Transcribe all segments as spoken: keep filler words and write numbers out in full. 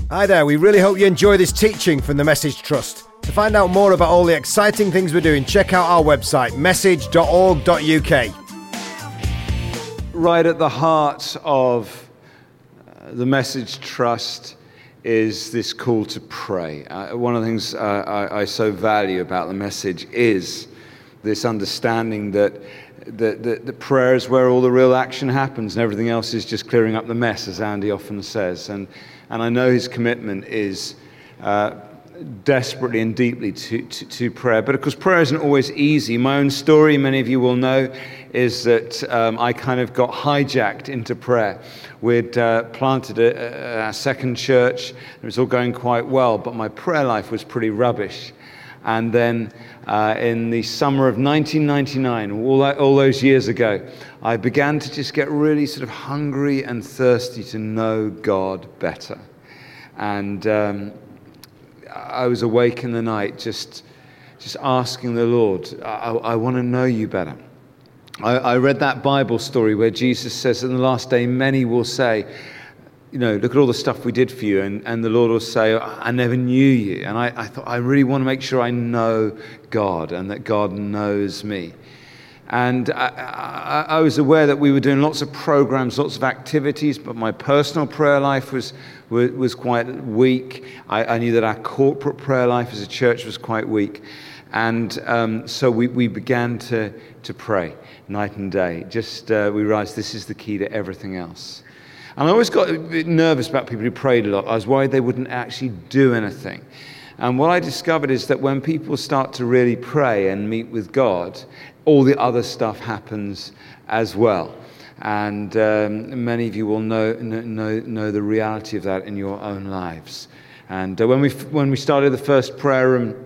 Hi there, we really hope you enjoy this teaching from the Message Trust. To find out more about all the exciting things we're doing, check out our website, message dot org dot U K. Right at the heart of uh, the Message Trust is this call to pray. Uh, one of the things uh, I, I so value about the message is this understanding that that, that that prayer is where all the real action happens and everything else is just clearing up the mess, as Andy often says. And and I know his commitment is uh, desperately and deeply to, to, to prayer. But of course, prayer isn't always easy. My own story, many of you will know, is that um, I kind of got hijacked into prayer. We'd uh, planted a, a, a second church. It was all going quite well, but my prayer life was pretty rubbish. And then uh, in the summer of nineteen ninety-nine, all, that, all those years ago, I began to just get really sort of hungry and thirsty to know God better. And um, I was awake in the night just just asking the Lord, I, I want to know you better. I, I read that Bible story where Jesus says in the last day, many will say, you know, look at all the stuff we did for you. And, and the Lord will say, I never knew you. And I, I thought, I really want to make sure I know God and that God knows me. And I, I, I was aware that we were doing lots of programs, lots of activities, but my personal prayer life was was, was quite weak. I, I knew that our corporate prayer life as a church was quite weak. And um, so we, we began to, to pray night and day. Just uh, we realized this is the key to everything else. And I always got a bit nervous about people who prayed a lot. I was worried they wouldn't actually do anything. And what I discovered is that when people start to really pray and meet with God, all the other stuff happens as well. And um, many of you will know, know know the reality of that in your own lives. And uh, when we when we started the first prayer room,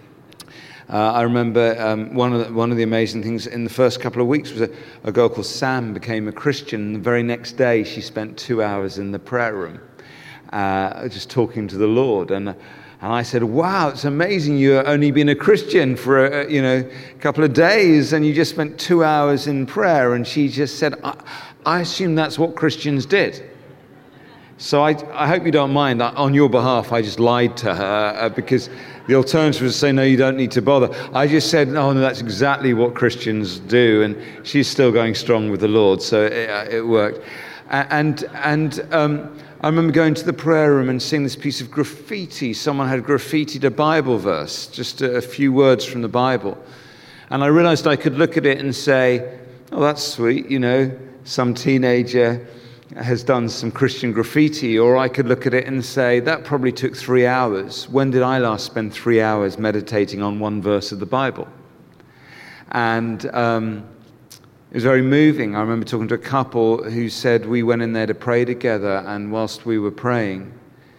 uh, I remember um, one of the, one of the amazing things in the first couple of weeks was a, a girl called Sam became a Christian. And the very next day, she spent two hours in the prayer room, uh, just talking to the Lord. And And I said, wow, it's amazing you've only been a Christian for a, you know, a couple of days and you just spent two hours in prayer. And she just said, I, I assume that's what Christians did. So I, I hope you don't mind. On your behalf, I just lied to her uh, because the alternative was to say, no, you don't need to bother. I just said, oh, no, that's exactly what Christians do. And she's still going strong with the Lord, so it, it worked. And, and um, I remember going to the prayer room and seeing this piece of graffiti. Someone had graffitied a Bible verse, just a, a few words from the Bible. And I realized I could look at it and say, oh, that's sweet, you know, some teenager has done some Christian graffiti. Or I could look at it and say, that probably took three hours. When did I last spend three hours meditating on one verse of the Bible? And um, it was very moving. I remember talking to a couple who said we went in there to pray together, and whilst we were praying,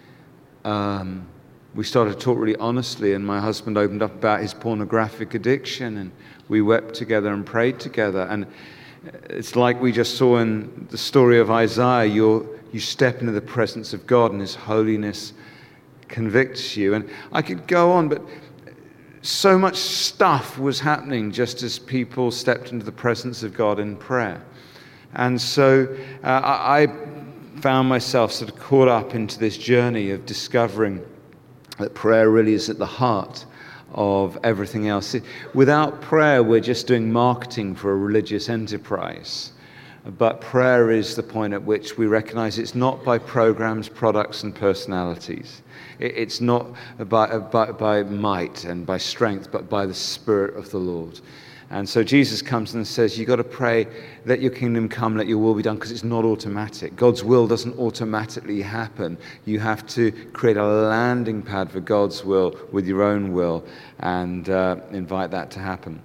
um, we started to talk really honestly, and my husband opened up about his pornographic addiction, and we wept together and prayed together. And it's like we just saw in the story of Isaiah, you're, you step into the presence of God, and His holiness convicts you. And I could go on, but so much stuff was happening just as people stepped into the presence of God in prayer. And so uh, I found myself sort of caught up into this journey of discovering that prayer really is at the heart of everything else. Without prayer, we're just doing marketing for a religious enterprise. But prayer is the point at which we recognize it's not by programs, products, and personalities. It's not by, by, by might and by strength, but by the Spirit of the Lord. And so Jesus comes and says, you've got to pray, let your kingdom come, let your will be done, because it's not automatic. God's will doesn't automatically happen. You have to create a landing pad for God's will with your own will and uh, invite that to happen.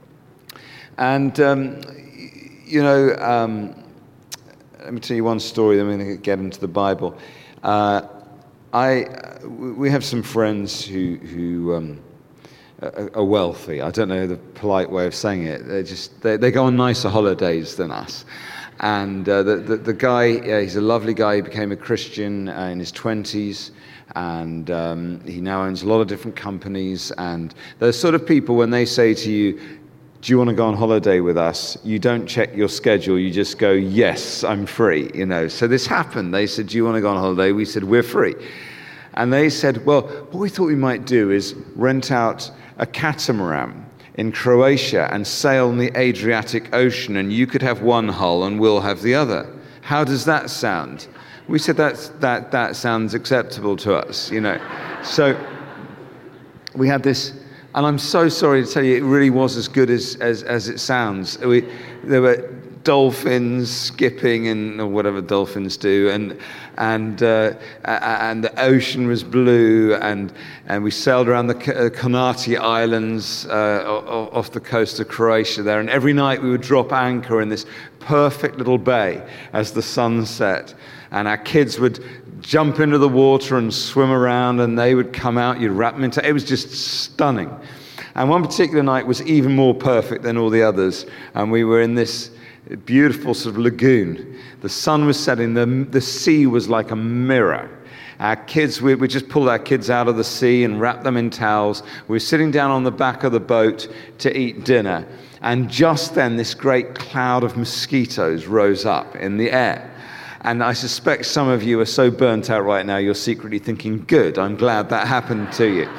And, um, you know, um, let me tell you one story, then we're going to get into the Bible. Uh, I we have some friends who who um, are, are wealthy. I don't know the polite way of saying it. They just they, they go on nicer holidays than us. And uh, the, the the guy, uh, he's a lovely guy. He became a Christian uh, in his twenties, and um, he now owns a lot of different companies. And they're sort of people when they say to you, do you want to go on holiday with us? You don't check your schedule. You just go, yes, I'm free, you know. So this happened. They said, do you want to go on holiday? We said, we're free. And they said, well, what we thought we might do is rent out a catamaran in Croatia and sail in the Adriatic Ocean, and you could have one hull and we'll have the other. How does that sound? We said that's, that that sounds acceptable to us, you know. So we had this, and I'm so sorry to tell you, it really was as good as as, as it sounds. We, there were dolphins skipping and or whatever dolphins do, and and uh, and the ocean was blue, and and we sailed around the Kornati Islands uh, off the coast of Croatia there, and every night we would drop anchor in this perfect little bay as the sun set, and our kids would jump into the water and swim around, and they would come out, you'd wrap them into, it was just stunning. And one particular night was even more perfect than all the others, and we were in this beautiful sort of lagoon. The sun was setting, the, the sea was like a mirror. Our kids, we, we just pulled our kids out of the sea and wrapped them in towels. We were sitting down on the back of the boat to eat dinner, and just then this great cloud of mosquitoes rose up in the air. And I suspect some of you are so burnt out right now, you're secretly thinking, good, I'm glad that happened to you.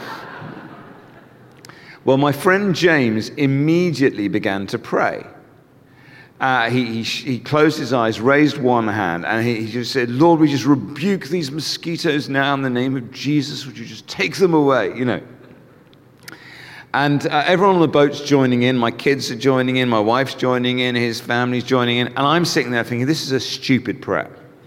Well, my friend James immediately began to pray. Uh, he, he, he closed his eyes, raised one hand, and he, he just said, Lord, we just rebuke these mosquitoes now in the name of Jesus. Would you just take them away, you know? And uh, everyone on the boat's joining in. My kids are joining in. My wife's joining in. His family's joining in. And I'm sitting there thinking, this is a stupid prayer.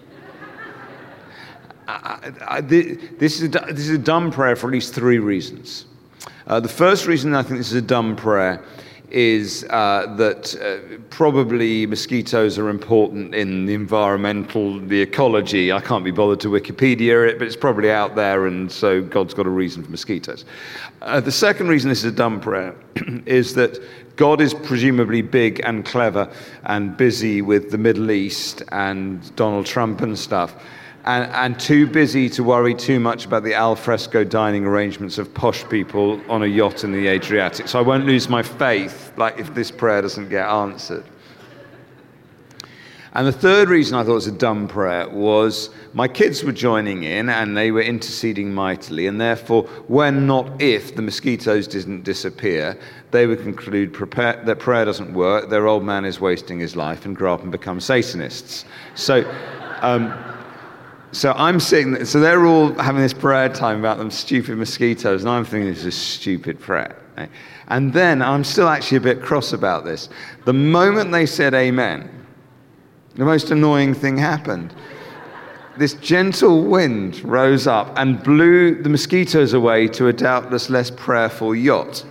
I, I, this, is a, this is a dumb prayer for at least three reasons. Uh, the first reason I think this is a dumb prayer is uh, that uh, probably mosquitoes are important in the environmental, the ecology. I can't be bothered to Wikipedia it, but it's probably out there, and so God's got a reason for mosquitoes. Uh, the second reason this is a dumb prayer is that God is presumably big and clever and busy with the Middle East and Donald Trump and stuff, and, and too busy to worry too much about the al fresco dining arrangements of posh people on a yacht in the Adriatic. So I won't lose my faith, like if this prayer doesn't get answered. And the third reason I thought it was a dumb prayer was my kids were joining in and they were interceding mightily, and therefore when, not if, the mosquitoes didn't disappear, they would conclude prepare, that prayer doesn't work, their old man is wasting his life, and grow up and become Satanists. So... Um, So I'm sitting, so they're all having this prayer time about them stupid mosquitoes, and I'm thinking this is a stupid prayer. Right? And then I'm still actually a bit cross about this. The moment they said amen, the most annoying thing happened. This gentle wind rose up and blew the mosquitoes away to a doubtless less prayerful yacht.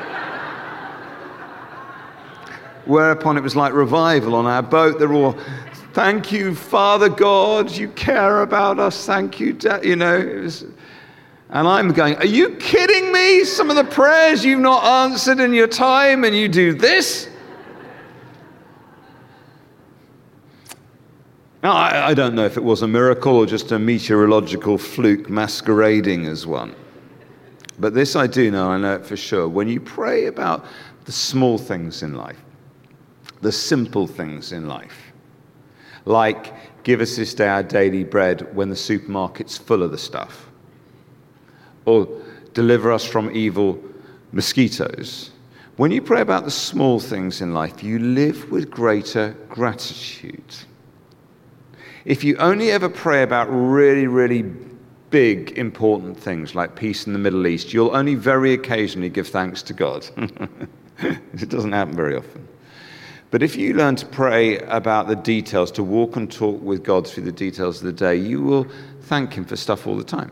Whereupon it was like revival on our boat. They're all, thank you, Father God, you care about us, thank you, Dad. You know, it was, and I'm going, are you kidding me? Some of the prayers you've not answered in your time, and you do this? Now, I, I don't know if it was a miracle or just a meteorological fluke masquerading as one. But this I do know, I know it for sure. When you pray about the small things in life, the simple things in life, like give us this day our daily bread when the supermarket's full of the stuff, or deliver us from evil mosquitoes. When you pray about the small things in life, you live with greater gratitude. If you only ever pray about really, really big, important things like peace in the Middle East, you'll only very occasionally give thanks to God. It doesn't happen very often. But if you learn to pray about the details, to walk and talk with God through the details of the day, you will thank him for stuff all the time.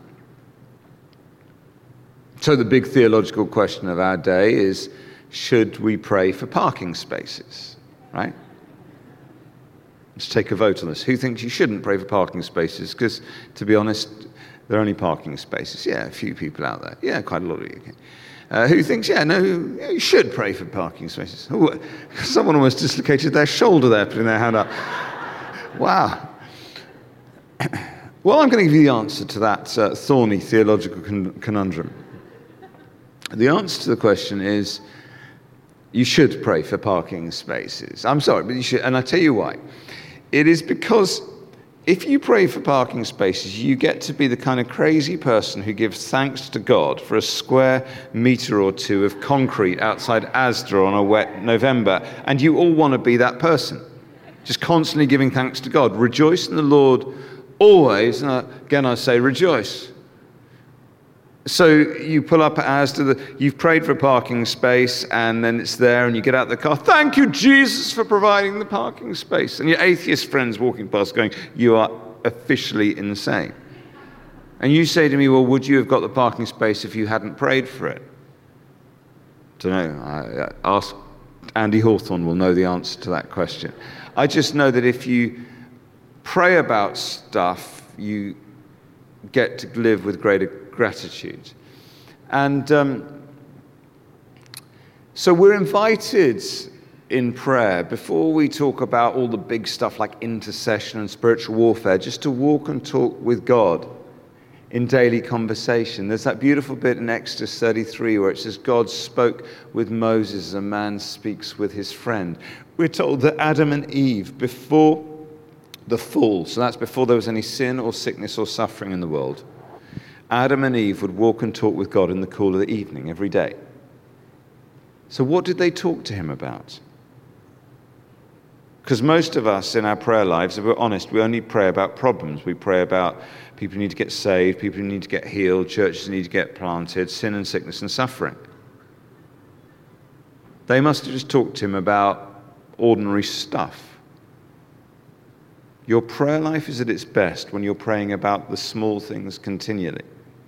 So the big theological question of our day is, should we pray for parking spaces, right? Let's take a vote on this. Who thinks you shouldn't pray for parking spaces? Because, to be honest, they're only parking spaces. Yeah, a few people out there. Yeah, quite a lot of you. Uh, who thinks, yeah, no, you should pray for parking spaces? Ooh, someone almost dislocated their shoulder there, putting their hand up. Wow. Well, I'm going to give you the answer to that uh, thorny theological con- conundrum. The answer to the question is, you should pray for parking spaces. I'm sorry, but you should, and I'll tell you why. It is because if you pray for parking spaces, you get to be the kind of crazy person who gives thanks to God for a square meter or two of concrete outside Asda on a wet November, and you all want to be that person, just constantly giving thanks to God. Rejoice in the Lord always, and again I say rejoice. So you pull up at Asda, the, you've prayed for a parking space, and then it's there, and you get out of the car. Thank you, Jesus, for providing the parking space. And your atheist friend's walking past going, you are officially insane. And you say to me, well, would you have got the parking space if you hadn't prayed for it? I don't know. I, I ask Andy Hawthorne will know the answer to that question. I just know that if you pray about stuff, you get to live with greater gratitude. And um, so we're invited in prayer, before we talk about all the big stuff like intercession and spiritual warfare, just to walk and talk with God in daily conversation. There's that beautiful bit in Exodus thirty-three where it says God spoke with Moses as a man speaks with his friend. We're told that Adam and Eve, before the fall, so that's before there was any sin or sickness or suffering in the world, Adam and Eve would walk and talk with God in the cool of the evening every day. So what did they talk to him about? Because most of us in our prayer lives, if we're honest, we only pray about problems. We pray about people who need to get saved, people who need to get healed, churches who need to get planted, sin and sickness and suffering. They must have just talked to him about ordinary stuff. Your prayer life is at its best when you're praying about the small things continually.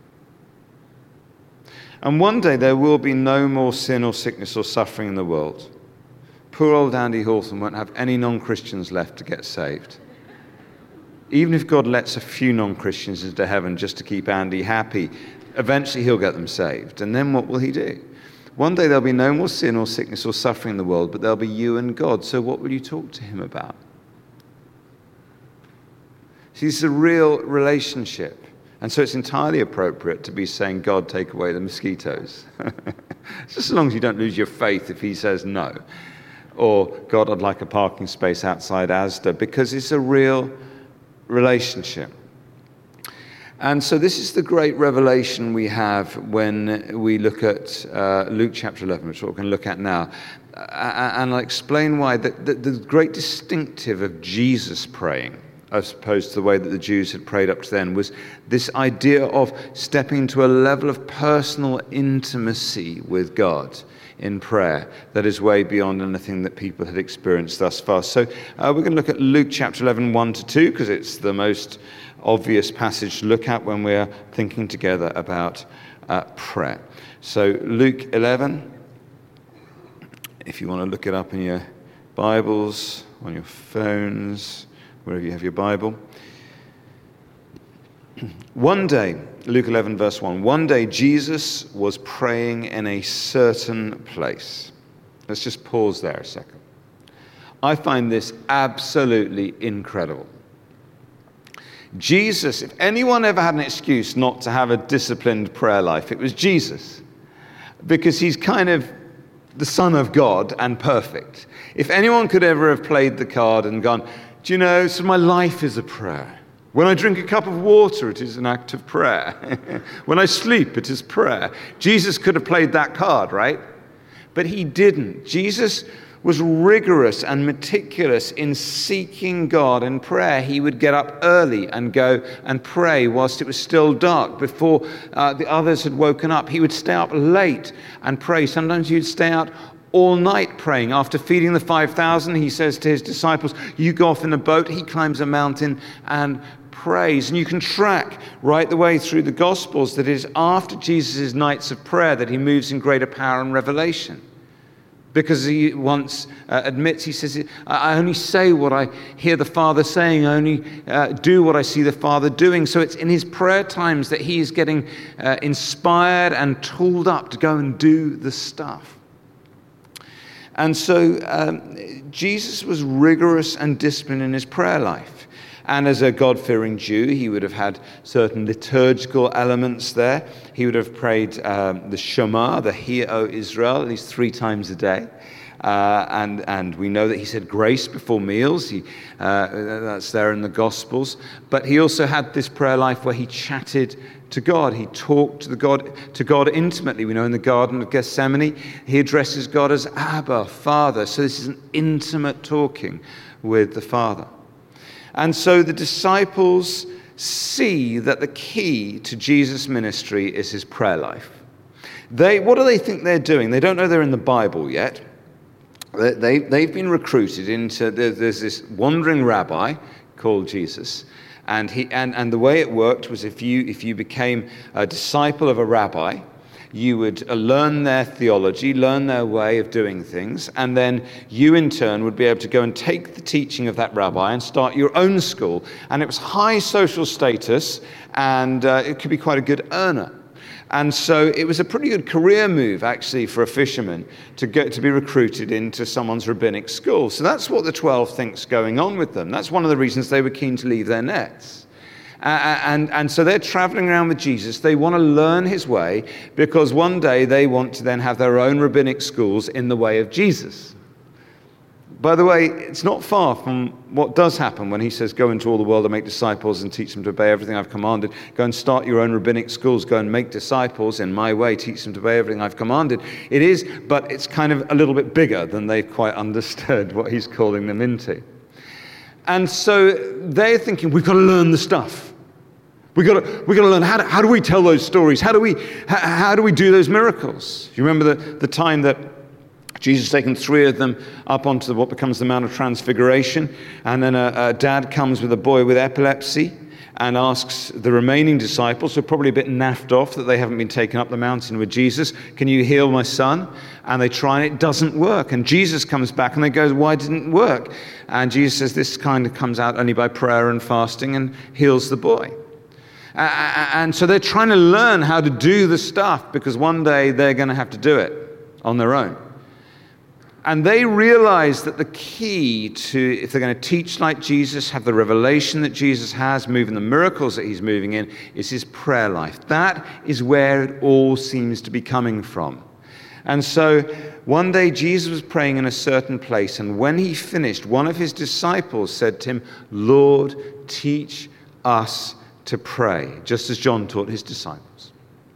And one day there will be no more sin or sickness or suffering in the world. Poor old Andy Hawthorne won't have any non-Christians left to get saved. Even if God lets a few non-Christians into heaven just to keep Andy happy, eventually he'll get them saved. And then what will he do? One day there'll be no more sin or sickness or suffering in the world, but there'll be you and God. So what will you talk to him about? See, it's a real relationship. And so it's entirely appropriate to be saying, God, take away the mosquitoes. Just as long as you don't lose your faith if he says no. Or, God, I'd like a parking space outside Asda, because it's a real relationship. And so this is the great revelation we have when we look at uh, Luke chapter eleven, which is what we're going to look at now. Uh, and I'll explain why. The, the, the great distinctive of Jesus praying, as opposed to the way that the Jews had prayed up to then, was this idea of stepping to a level of personal intimacy with God in prayer that is way beyond anything that people had experienced thus far. So uh, we're going to look at Luke chapter eleven, one to two, because it's the most obvious passage to look at when we're thinking together about uh, prayer. So Luke eleven, if you want to look it up in your Bibles, on your phones, wherever you have your Bible. One day, Luke eleven verse one, one day Jesus was praying in a certain place. Let's just pause there a second. I find this absolutely incredible. Jesus, if anyone ever had an excuse not to have a disciplined prayer life, it was Jesus. Because he's kind of the Son of God and perfect. If anyone could ever have played the card and gone, do you know, so my life is a prayer. When I drink a cup of water, it is an act of prayer. When I sleep, it is prayer. Jesus could have played that card, right? But he didn't. Jesus was rigorous and meticulous in seeking God in prayer. He would get up early and go and pray whilst it was still dark, before uh, the others had woken up. He would stay up late and pray. Sometimes he'd stay out all night praying. After feeding the five thousand, he says to his disciples, you go off in a boat. He climbs a mountain and prays. And you can track right the way through the Gospels that it is after Jesus' nights of prayer that he moves in greater power and revelation. Because he once uh, admits, he says, I only say what I hear the Father saying, I only uh, do what I see the Father doing. So it's in his prayer times that he is getting uh, inspired and tooled up to go and do the stuff. And so um, Jesus was rigorous and disciplined in his prayer life. And as a God-fearing Jew, he would have had certain liturgical elements there. He would have prayed um, the Shema, the Hear, O Israel, at least three times a day. Uh, and, and we know that he said grace before meals. He, uh, that's there in the Gospels. But he also had this prayer life where he chatted to God. He talked to, the God, to God intimately. We know in the Garden of Gethsemane, he addresses God as Abba, Father. So this is an intimate talking with the Father. And so the disciples see that the key to Jesus' ministry is his prayer life. They, what do they think they're doing? They don't know they're in the Bible yet. They, they, they've been recruited into, there, there's this wandering rabbi called Jesus. And, he, and, and the way it worked was if you, if you became a disciple of a rabbi, you would learn their theology, learn their way of doing things, and then you in turn would be able to go and take the teaching of that rabbi and start your own school. And it was high social status, and uh, it could be quite a good earner. And so it was a pretty good career move, actually, for a fisherman to get to be recruited into someone's rabbinic school. So that's what the twelve think's going on with them. That's one of the reasons they were keen to leave their nets. Uh, and, and so they're traveling around with Jesus. They want to learn his way because one day they want to then have their own rabbinic schools in the way of Jesus. By the way, it's not far from what does happen when he says, go into all the world and make disciples and teach them to obey everything I've commanded. Go and start your own rabbinic schools. Go and make disciples in my way. Teach them to obey everything I've commanded. It is, but it's kind of a little bit bigger than they've quite understood what he's calling them into. And so they're thinking, we've got to learn the stuff. We've got to, we've got to learn how, to, how do we tell those stories? How do we, how, how do we do those miracles? Do you remember the, the time that Jesus has taken three of them up onto the, what becomes the Mount of Transfiguration, and then a, a dad comes with a boy with epilepsy and asks the remaining disciples, who are probably a bit naffed off that they haven't been taken up the mountain with Jesus, can you heal my son? And they try and it doesn't work. And Jesus comes back and they go, why didn't it work? And Jesus says this kind of comes out only by prayer and fasting, and heals the boy. Uh, and so they're trying to learn how to do the stuff because one day they're going to have to do it on their own. And they realize that the key to, if they're going to teach like Jesus, have the revelation that Jesus has, moving the miracles that he's moving in, is his prayer life. That is where it all seems to be coming from. And so one day Jesus was praying in a certain place, and when he finished, one of his disciples said to him, Lord, teach us to pray, just as John taught his disciples.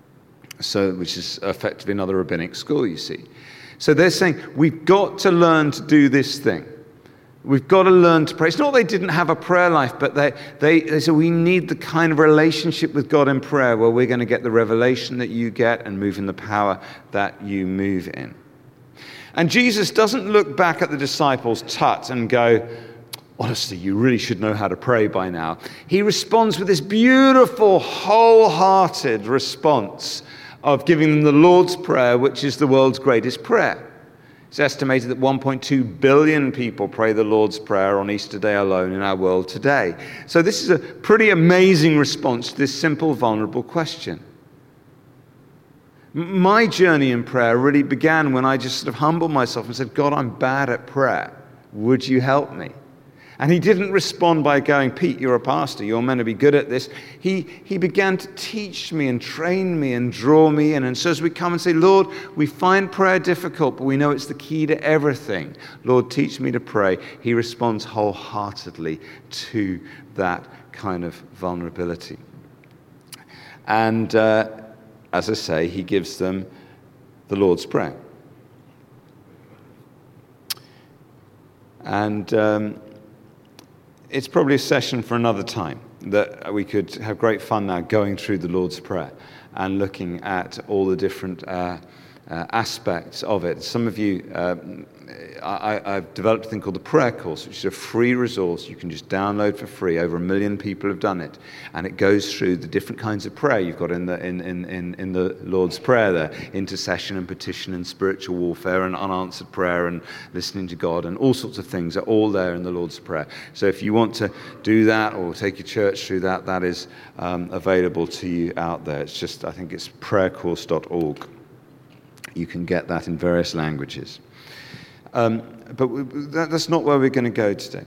So, which is effectively another rabbinic school, you see. So they're saying, we've got to learn to do this thing. We've got to learn to pray. It's not they didn't have a prayer life, but they, they, they said, we need the kind of relationship with God in prayer where we're going to get the revelation that you get and move in the power that you move in. And Jesus doesn't look back at the disciples, tut, and go, honestly, you really should know how to pray by now. He responds with this beautiful, wholehearted response of giving them the Lord's Prayer, which is the world's greatest prayer. It's estimated that one point two billion people pray the Lord's Prayer on Easter Day alone in our world today. So this is a pretty amazing response to this simple, vulnerable question. My journey in prayer really began when I just sort of humbled myself and said, God, I'm bad at prayer. Would you help me? And he didn't respond by going, Pete, you're a pastor. You're meant to be good at this. He, he began to teach me and train me and draw me in. And so as we come and say, Lord, we find prayer difficult, but we know it's the key to everything. Lord, teach me to pray. He responds wholeheartedly to that kind of vulnerability. And uh, as I say, he gives them the Lord's Prayer. And Um, It's probably a session for another time that we could have great fun now going through the Lord's Prayer and looking at all the different uh, uh, aspects of it. Some of you, uh, I, I've developed a thing called the Prayer Course, which is a free resource you can just download for free. Over a million people have done it, and it goes through the different kinds of prayer you've got in the in in in, in the Lord's Prayer there: intercession and petition and spiritual warfare and unanswered prayer and listening to God and all sorts of things are all there in the Lord's Prayer. So if you want to do that or take your church through that, that is um, available to you out there. It's just, I think it's prayer course dot org. You can get that in various languages. Um, but we, that, that's not where we're going to go today.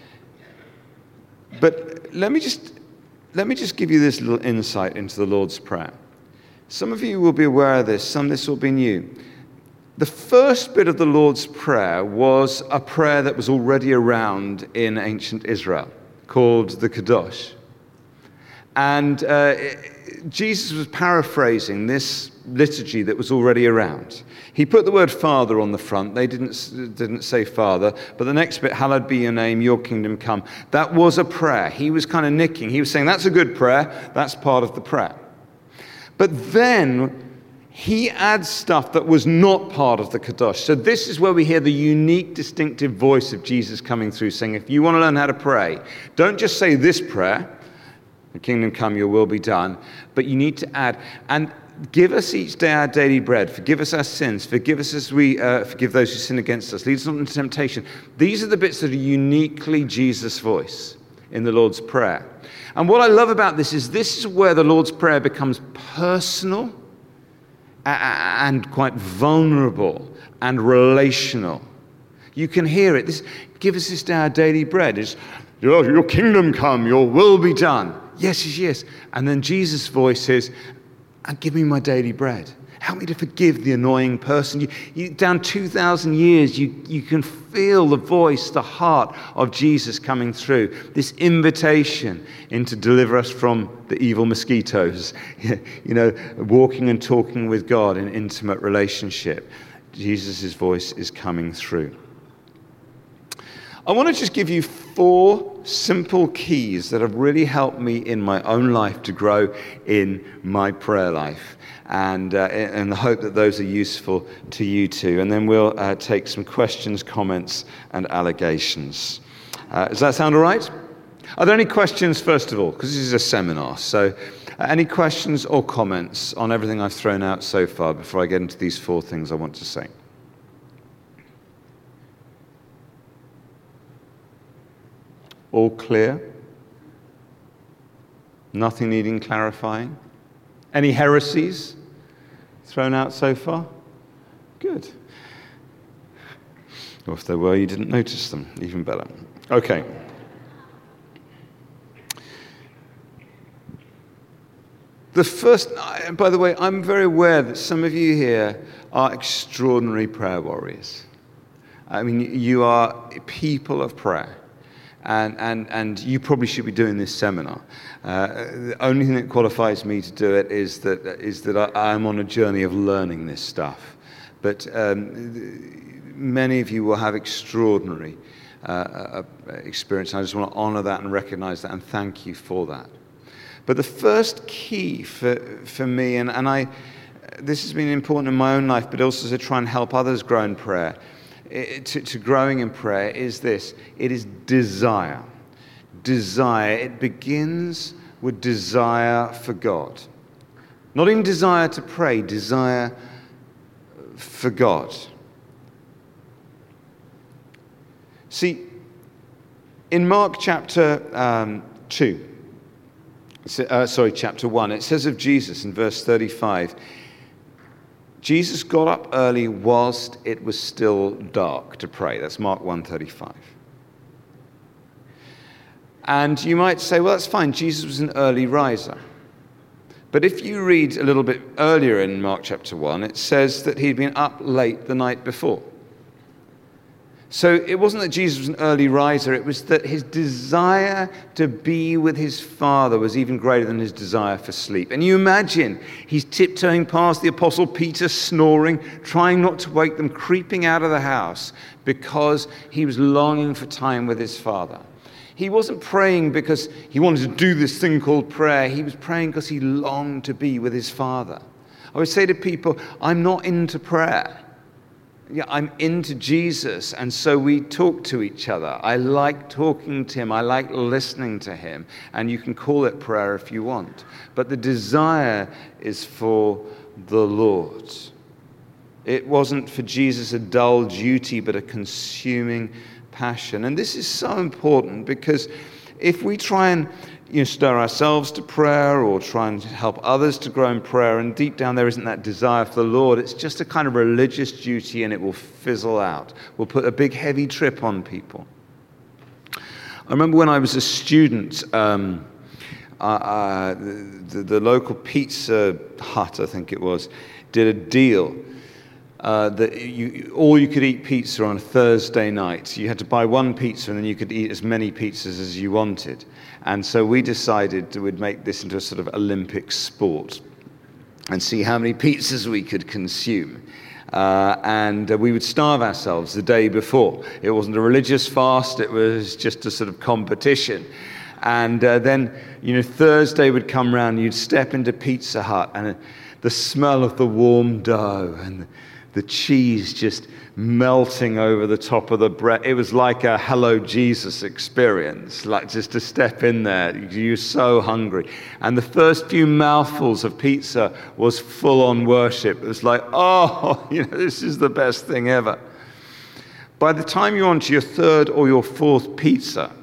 But let me just let me just give you this little insight into the Lord's Prayer. Some of you will be aware of this. Some this will be new. The first bit of the Lord's Prayer was a prayer that was already around in ancient Israel, called the Kadosh. And uh, Jesus was paraphrasing this liturgy that was already around. He put the word Father on the front. They didn't, didn't say Father. But the next bit, hallowed be your name, your kingdom come. That was a prayer. He was kind of nicking. He was saying, that's a good prayer. That's part of the prayer. But then he adds stuff that was not part of the Kadosh. So this is where we hear the unique, distinctive voice of Jesus coming through, saying, if you want to learn how to pray, don't just say this prayer, the kingdom come, your will be done, but you need to add, and give us each day our daily bread, forgive us our sins, forgive us as we uh, forgive those who sin against us, lead us not into temptation. These are the bits that are uniquely Jesus' voice in the Lord's Prayer. And what I love about this is this is where the Lord's Prayer becomes personal and quite vulnerable and relational. You can hear it. This, give us this day our daily bread. It's, your, your kingdom come, your will be done. Yes, yes, yes. And then Jesus' voice is, and give me my daily bread. Help me to forgive the annoying person. You, you, down two thousand years, you, you can feel the voice, the heart of Jesus coming through. This invitation in to deliver us from the evil mosquitoes. You know, walking and talking with God in intimate relationship. Jesus' voice is coming through. I want to just give you four simple keys that have really helped me in my own life to grow in my prayer life. And uh, in the hope that those are useful to you too. And then we'll uh, take some questions, comments, and allegations. Uh, does that sound all right? Are there any questions, first of all? Because this is a seminar. So uh, any questions or comments on everything I've thrown out so far before I get into these four things I want to say? All clear? Nothing needing clarifying? Any heresies thrown out so far? Good. Or if there were, you didn't notice them. Even better. Okay. The first, by the way, I'm very aware that some of you here are extraordinary prayer warriors. I mean, you are people of prayer. And, and, and you probably should be doing this seminar. Uh, the only thing that qualifies me to do it is that, is that I, I'm on a journey of learning this stuff. But um, many of you will have extraordinary uh, experience. And I just want to honor that and recognize that and thank you for that. But the first key for, for me, and, and I, this has been important in my own life, but also to try and help others grow in prayer, To, to growing in prayer is this. It is desire. Desire. It begins with desire for God. Not even desire to pray, desire for God. See, in Mark chapter um, two, uh, sorry, chapter one, it says of Jesus in verse thirty-five, Jesus got up early whilst it was still dark to pray. That's Mark one thirty-five. And you might say, well, that's fine. Jesus was an early riser. But if you read a little bit earlier in Mark chapter one, it says that he'd been up late the night before. So it wasn't that Jesus was an early riser. It was that his desire to be with his Father was even greater than his desire for sleep. And you imagine he's tiptoeing past the Apostle Peter, snoring, trying not to wake them, creeping out of the house because he was longing for time with his Father. He wasn't praying because he wanted to do this thing called prayer. He was praying because he longed to be with his Father. I would say to people, I'm not into prayer. Yeah, I'm into Jesus, and so we talk to each other. I like talking to him. I like listening to him. And you can call it prayer if you want. But the desire is for the Lord. It wasn't for Jesus a dull duty, but a consuming passion. And this is so important because if we try and you know, stir ourselves to prayer or try and help others to grow in prayer, and deep down there isn't that desire for the Lord, it's just a kind of religious duty and it will fizzle out. We'll put a big heavy trip on people. I remember when I was a student, um, uh, uh, the, the local Pizza Hut, I think it was, did a deal uh, that you, all you could eat pizza on a Thursday night. You had to buy one pizza and then you could eat as many pizzas as you wanted. And so we decided we'd make this into a sort of Olympic sport and see how many pizzas we could consume. Uh, and uh, we would starve ourselves the day before. It wasn't a religious fast, it was just a sort of competition. And uh, then, you know, Thursday would come round, you'd step into Pizza Hut, and uh, the smell of the warm dough and the, the cheese just melting over the top of the bread. It was like a Hello Jesus experience, like just to step in there. You're so hungry. And the first few mouthfuls of pizza was full-on worship. It was like, oh, you know, this is the best thing ever. By the time you're on to your third or your fourth pizza,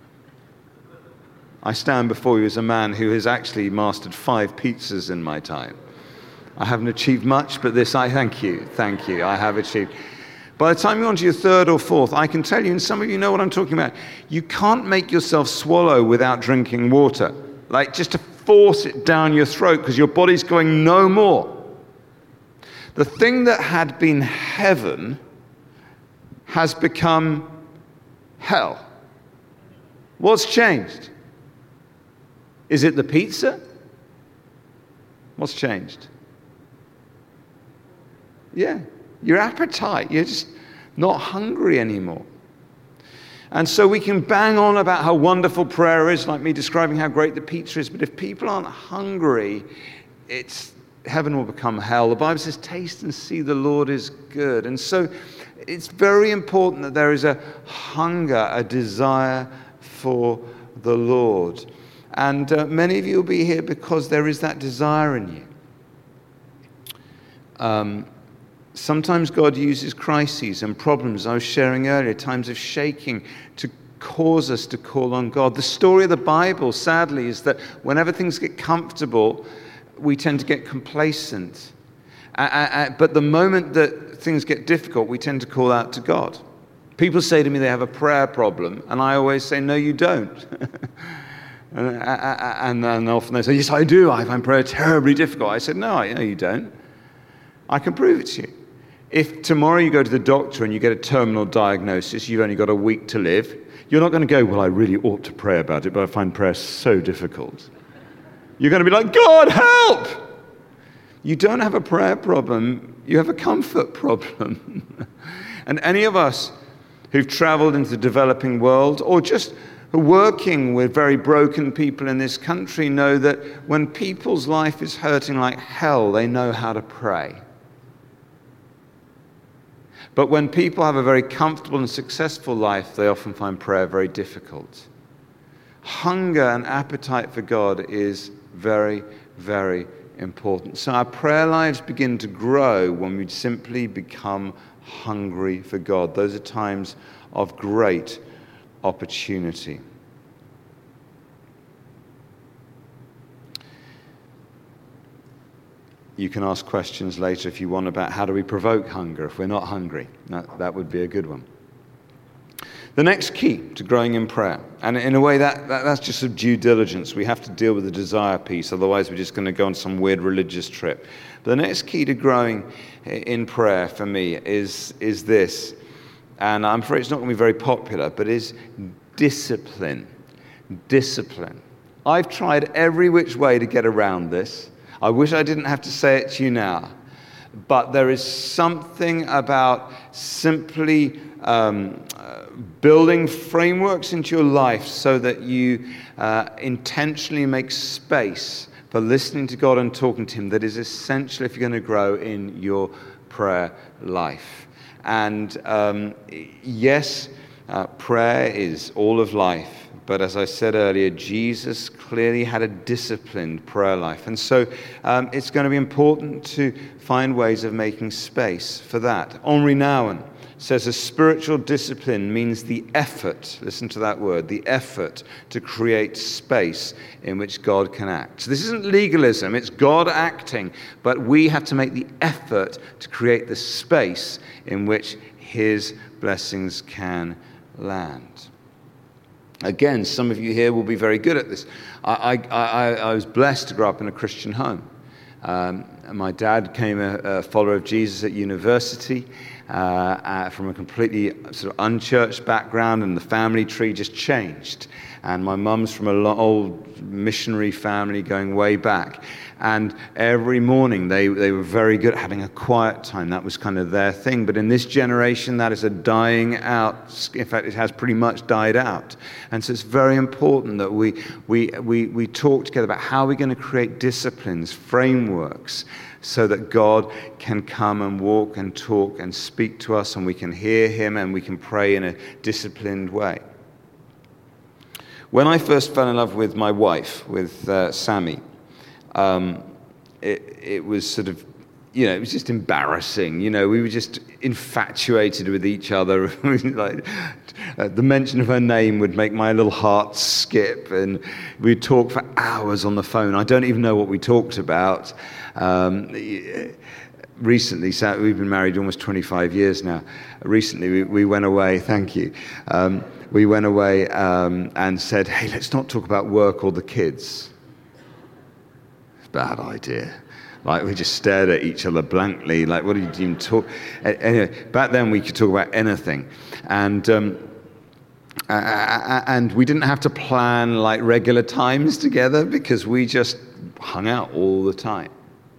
I stand before you as a man who has actually mastered five pizzas in my time. I haven't achieved much, but this, I thank you, thank you, I have achieved. By the time you're on to your third or fourth, I can tell you, and some of you know what I'm talking about, you can't make yourself swallow without drinking water. Like, just to force it down your throat, because your body's going no more. The thing that had been heaven has become hell. What's changed? Is it the pizza? What's changed? Yeah, your appetite. You're just not hungry anymore. And so we can bang on about how wonderful prayer is, like me describing how great the pizza is, but if people aren't hungry, it's heaven will become hell. The Bible says, taste and see the Lord is good. And so it's very important that there is a hunger, a desire for the Lord. And uh, many of you will be here because there is that desire in you. Um, sometimes God uses crises and problems, I was sharing earlier, times of shaking, to cause us to call on God. The story of the Bible, sadly, is that whenever things get comfortable, we tend to get complacent. Uh, uh, but the moment that things get difficult, we tend to call out to God. People say to me they have a prayer problem, and I always say, no, you don't. And, and then often they say, yes, I do. I find prayer terribly difficult. I said, no, I know you don't. I can prove it to you. If tomorrow you go to the doctor and you get a terminal diagnosis, you've only got a week to live, you're not going to go, well, I really ought to pray about it, but I find prayer so difficult. You're going to be like, God, help! You don't have a prayer problem. You have a comfort problem. And any of us who've traveled into the developing world, or just working with very broken people in this country, know that when people's life is hurting like hell, they know how to pray. But when people have a very comfortable and successful life, they often find prayer very difficult. Hunger and appetite for God is very, very important. So our prayer lives begin to grow when we simply become hungry for God. Those are times of great opportunity. You can ask questions later if you want about how do we provoke hunger if we're not hungry. That, that would be a good one. The next key to growing in prayer, and in a way that, that that's just a due diligence. We have to deal with the desire piece, otherwise we're just going to go on some weird religious trip. But the next key to growing in prayer for me is, is this. And I'm afraid it's not going to be very popular, but is discipline. Discipline. I've tried every which way to get around this. I wish I didn't have to say it to you now. But there is something about simply um, uh, building frameworks into your life so that you uh, intentionally make space for listening to God and talking to Him that is essential if you're going to grow in your prayer life. And um, yes, uh, prayer is all of life. But as I said earlier, Jesus clearly had a disciplined prayer life. And so um, it's going to be important to find ways of making space for that. Henri Nouwen says a spiritual discipline means the effort, listen to that word, the effort to create space in which God can act. So this isn't legalism, it's God acting, but we have to make the effort to create the space in which His blessings can land. Again, some of you here will be very good at this. I, I, I, I was blessed to grow up in a Christian home. Um, my dad became a, a follower of Jesus at university uh, uh, from a completely sort of unchurched background, and the family tree just changed. And my mum's from an old missionary family going way back. And every morning they, they were very good at having a quiet time. That was kind of their thing. But in this generation, that is a dying out. In fact, it has pretty much died out. And so it's very important that we, we, we, we talk together about how we're going to create disciplines, frameworks, so that God can come and walk and talk and speak to us, and we can hear him and we can pray in a disciplined way. When I first fell in love with my wife, with uh, Sammy, um, it, it was sort of, you know, it was just embarrassing. You know, we were just infatuated with each other. Like, uh, the mention of her name would make my little heart skip, and we'd talk for hours on the phone. I don't even know what we talked about. Um, recently, so we've been married almost twenty-five years now. Recently, we, we went away. Thank you. Um, we went away um, and said, "Hey, let's not talk about work or the kids." Bad idea. Like, we just stared at each other blankly. Like, what did you even talk? Anyway, back then we could talk about anything, and um, uh, and we didn't have to plan like regular times together because we just hung out all the time.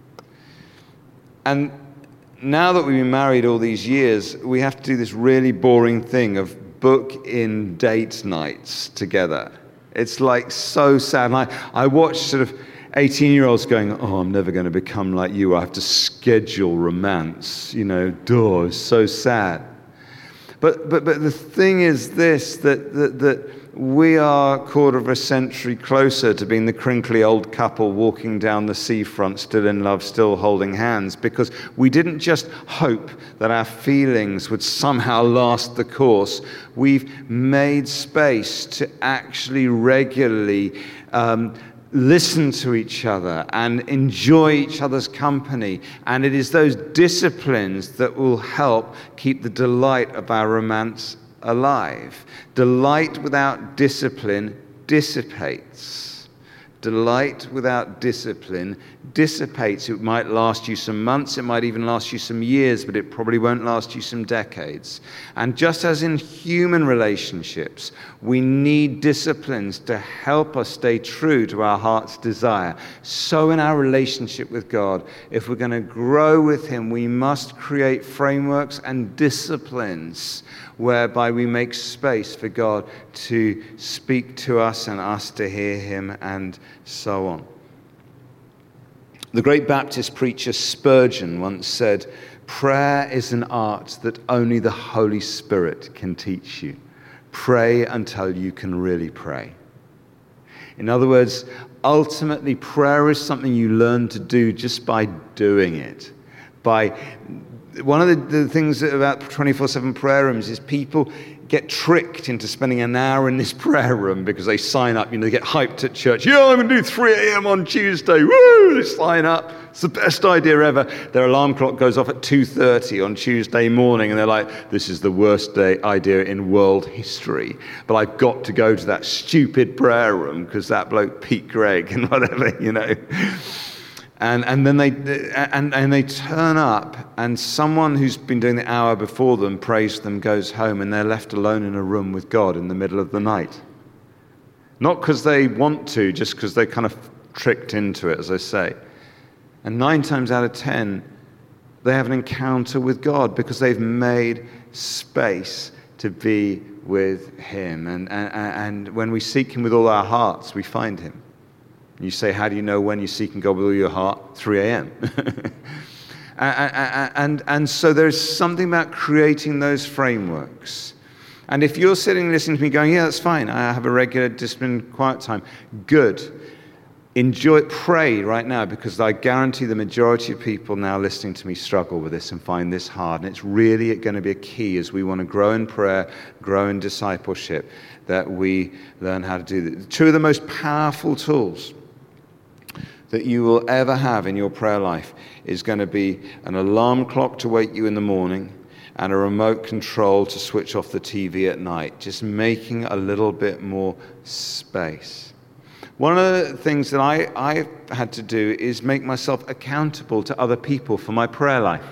And now that we've been married all these years, we have to do this really boring thing of book in date nights together. It's like so sad. I, I watch sort of eighteen-year-olds going, "Oh, I'm never going to become like you. I have to schedule romance." You know, duh, it's so sad. But but but the thing is this, that that that we are a quarter of a century closer to being the crinkly old couple walking down the seafront, still in love, still holding hands, because we didn't just hope that our feelings would somehow last the course. We've made space to actually regularly um, listen to each other and enjoy each other's company. And it is those disciplines that will help keep the delight of our romance alive. Delight without discipline dissipates. Delight without discipline dissipates. It might last you some months, it might even last you some years, but it probably won't last you some decades. And just as in human relationships, we need disciplines to help us stay true to our heart's desire. So in our relationship with God, if we're going to grow with him, we must create frameworks and disciplines whereby we make space for God to speak to us and us to hear him, and so on. The great Baptist preacher Spurgeon once said, "Prayer is an art that only the Holy Spirit can teach you. Pray until you can really pray." In other words, ultimately, prayer is something you learn to do just by doing it. By One of the, the things about twenty-four seven prayer rooms is people get tricked into spending an hour in this prayer room because they sign up, you know, they get hyped at church. "Yeah, I'm going to do three a.m. on Tuesday. Woo!" They sign up. It's the best idea ever. Their alarm clock goes off at two thirty on Tuesday morning, and they're like, "This is the worst day idea in world history. But I've got to go to that stupid prayer room because that bloke Pete Gregg and whatever, you know." And and then they and, and they turn up, and someone who's been doing the hour before them prays them, goes home, and they're left alone in a room with God in the middle of the night. Not because they want to, just because they're kind of tricked into it, as I say. And nine times out of ten, they have an encounter with God because they've made space to be with him. And and, and when we seek him with all our hearts, we find him. You say, how do you know when you're seeking God with all your heart? three a.m. and, and, and so there's something about creating those frameworks. And if you're sitting listening to me going, "Yeah, that's fine. I have a regular disciplined quiet time." Good. Enjoy it. Pray right now, because I guarantee the majority of people now listening to me struggle with this and find this hard. And it's really going to be a key as we want to grow in prayer, grow in discipleship, that we learn how to do this. Two of the most powerful tools that you will ever have in your prayer life is going to be an alarm clock to wake you in the morning and a remote control to switch off the T V at night, just making a little bit more space. One of the things that I, I've had to do is make myself accountable to other people for my prayer life.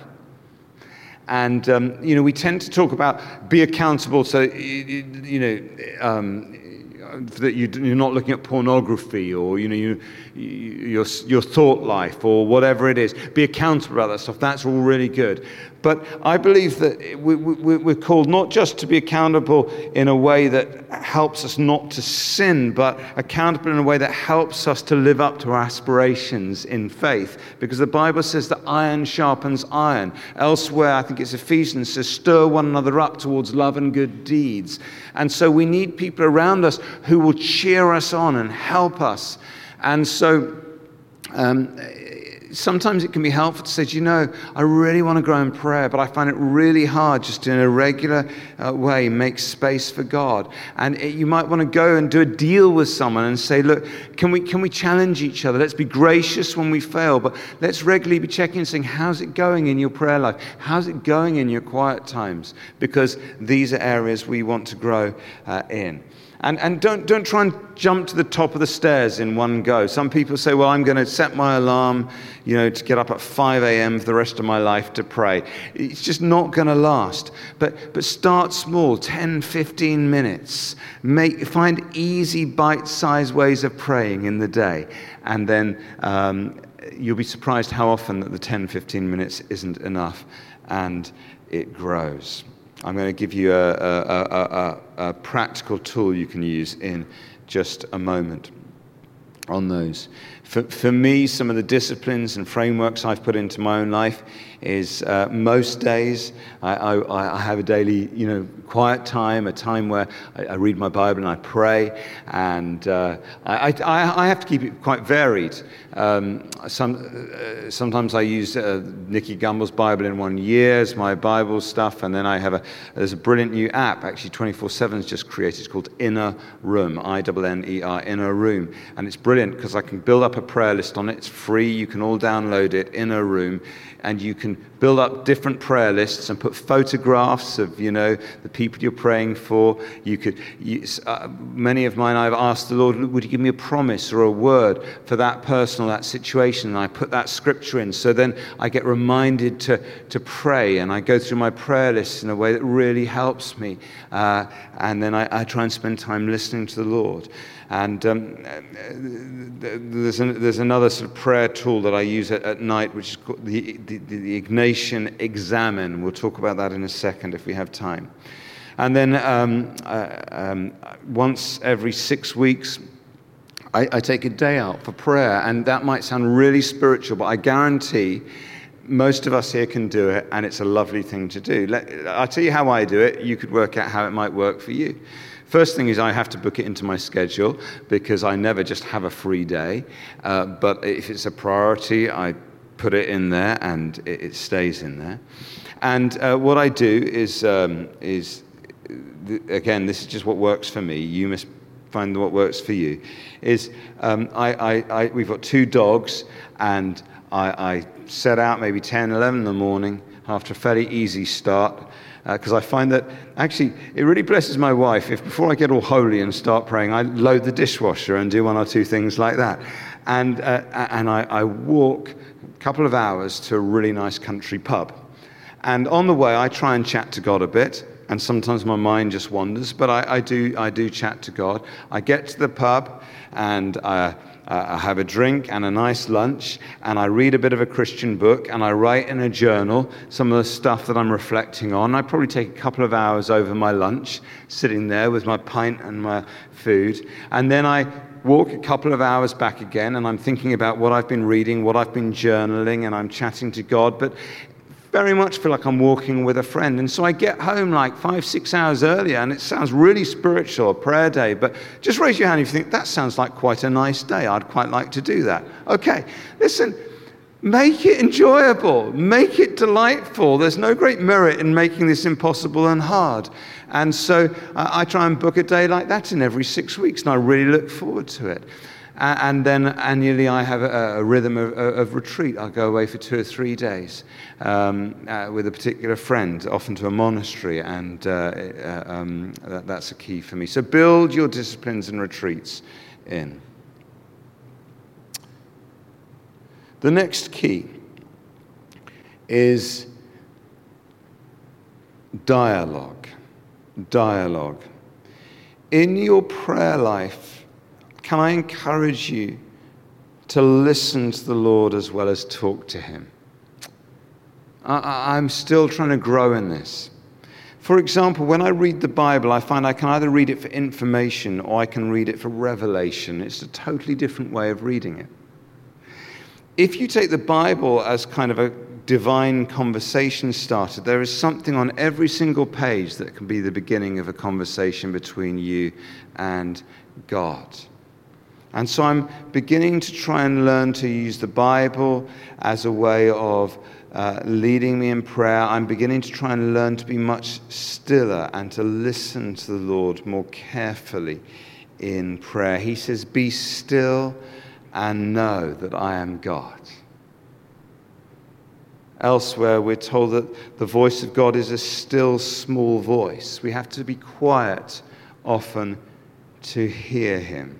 And, um, you know, we tend to talk about be accountable, so, you, you know, um, that you, you're not looking at pornography or, you know, you, your, your thought life or whatever it is. Be accountable about that stuff. That's all really good. But I believe that we, we, we're called not just to be accountable in a way that helps us not to sin, but accountable in a way that helps us to live up to our aspirations in faith. Because the Bible says that iron sharpens iron. Elsewhere, I think it's Ephesians, says, stir one another up towards love and good deeds. And so we need people around us who will cheer us on and help us. And so um, sometimes it can be helpful to say, you know, I really want to grow in prayer, but I find it really hard just in a regular uh, way, make space for God. And it, you might want to go and do a deal with someone and say, look, can we can we challenge each other? Let's be gracious when we fail, but let's regularly be checking and saying, how's it going in your prayer life? How's it going in your quiet times? Because these are areas we want to grow uh, in. And and don't don't try and jump to the top of the stairs in one go. Some people say, well, I'm going to set my alarm, you know, to get up at five a.m. for the rest of my life to pray. It's just not going to last. But but start small, ten, fifteen minutes. Make find easy, bite-sized ways of praying in the day. And then um, you'll be surprised how often that the ten, fifteen minutes isn't enough, and it grows. I'm going to give you a, a, a, a, a practical tool you can use in just a moment on those. For, for me, some of the disciplines and frameworks I've put into my own life is uh, most days I, I, I have a daily, you know, quiet time, a time where I, I read my Bible and I pray, and uh, I, I, I have to keep it quite varied. Um, some, uh, sometimes I use uh, Nicky Gumbel's Bible in one year as my Bible stuff, and then I have a there's a brilliant new app, actually twenty-four seven is just created. It's called Inner Room, I N N E R, Inner Room, and it's brilliant because I can build up a prayer list on it. It's free. You can all download it, Inner Room, and you can build up different prayer lists and put photographs of, you know, the people you're praying for. You could, you, uh, many of mine, I've asked the Lord, would you give me a promise or a word for that person or that situation? And I put that scripture in. So then I get reminded to, to pray, and I go through my prayer lists in a way that really helps me. Uh, and then I, I try and spend time listening to the Lord. And um, there's, an, there's another sort of prayer tool that I use at, at night, which is called the, the, the Ignatian Examen. We'll talk about that in a second if we have time. And then um, uh, um, once every six weeks, I, I take a day out for prayer. And that might sound really spiritual, but I guarantee most of us here can do it, and it's a lovely thing to do. Let, I'll tell you how I do it. You could work out how it might work for you. First thing is I have to book it into my schedule because I never just have a free day. Uh, but if it's a priority, I put it in there and it, it stays in there. And uh, what I do is, um, is th- again, this is just what works for me. You must find what works for you. Is um, I, I, I, we've got two dogs, and I, I set out maybe ten, eleven in the morning after a fairly easy start. Because uh, I find that, actually, it really blesses my wife if before I get all holy and start praying, I load the dishwasher and do one or two things like that. And uh, and I, I walk a couple of hours to a really nice country pub. And on the way, I try and chat to God a bit. And sometimes my mind just wanders, but I, I do I do chat to God. I get to the pub, and uh, I have a drink and a nice lunch, and I read a bit of a Christian book, and I write in a journal some of the stuff that I'm reflecting on. I probably take a couple of hours over my lunch, sitting there with my pint and my food, and then I walk a couple of hours back again, and I'm thinking about what I've been reading, what I've been journaling, and I'm chatting to God, but very much feel like I'm walking with a friend. And so I get home like five, six hours earlier, and it sounds really spiritual, a prayer day, but just raise your hand if you think that sounds like quite a nice day. I'd quite like to do that. Okay, listen, make it enjoyable, make it delightful. There's no great merit in making this impossible and hard. And so uh, I try and book a day like that in every six weeks, and I really look forward to it. And then annually I have a, a rhythm of, of retreat. I'll go away for two or three days um, uh, with a particular friend, often to a monastery, and uh, uh, um, that, that's a key for me. So build your disciplines and retreats in. The next key is dialogue. Dialogue. In your prayer life, can I encourage you to listen to the Lord as well as talk to him? I, I'm still trying to grow in this. For example, when I read the Bible, I find I can either read it for information or I can read it for revelation. It's a totally different way of reading it. If you take the Bible as kind of a divine conversation starter, there is something on every single page that can be the beginning of a conversation between you and God. And so I'm beginning to try and learn to use the Bible as a way of uh, leading me in prayer. I'm beginning to try and learn to be much stiller and to listen to the Lord more carefully in prayer. He says, "Be still and know that I am God." Elsewhere, we're told that the voice of God is a still, small voice. We have to be quiet often to hear him.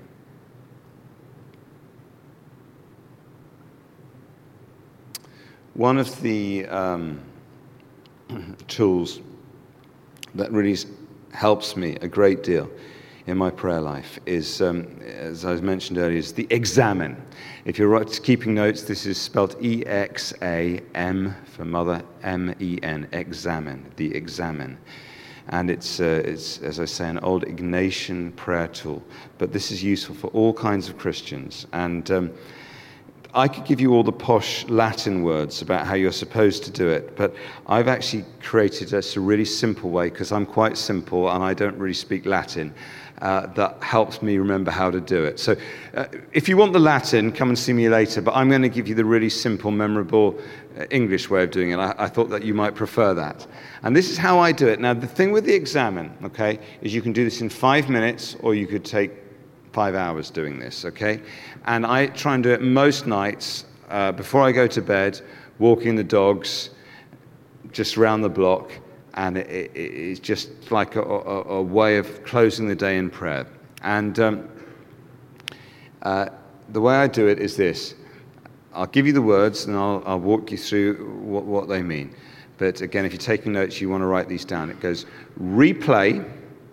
One of the um, tools that really helps me a great deal in my prayer life is, um, as I mentioned earlier, is the Examen. If you're keeping notes, this is spelled E X A M for mother, M E N, Examen, the Examen. And it's, uh, it's, as I say, an old Ignatian prayer tool. But this is useful for all kinds of Christians. And um, I could give you all the posh Latin words about how you're supposed to do it, but I've actually created a, a really simple way, because I'm quite simple and I don't really speak Latin, uh, that helps me remember how to do it. So uh, if you want the Latin, come and see me later, but I'm going to give you the really simple, memorable uh, English way of doing it. I, I thought that you might prefer that. And this is how I do it. Now, the thing with the Examen, okay, is you can do this in five minutes or you could take five hours doing this, okay? And I try and do it most nights uh, before I go to bed, walking the dogs just around the block, and it, it, it's just like a, a, a way of closing the day in prayer. And um, uh, the way I do it is this. I'll give you the words and I'll, I'll walk you through what, what they mean. But again, if you're taking notes, you want to write these down. It goes, replay,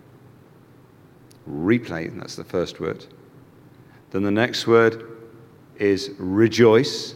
replay, that's the first word. Then the next word is rejoice.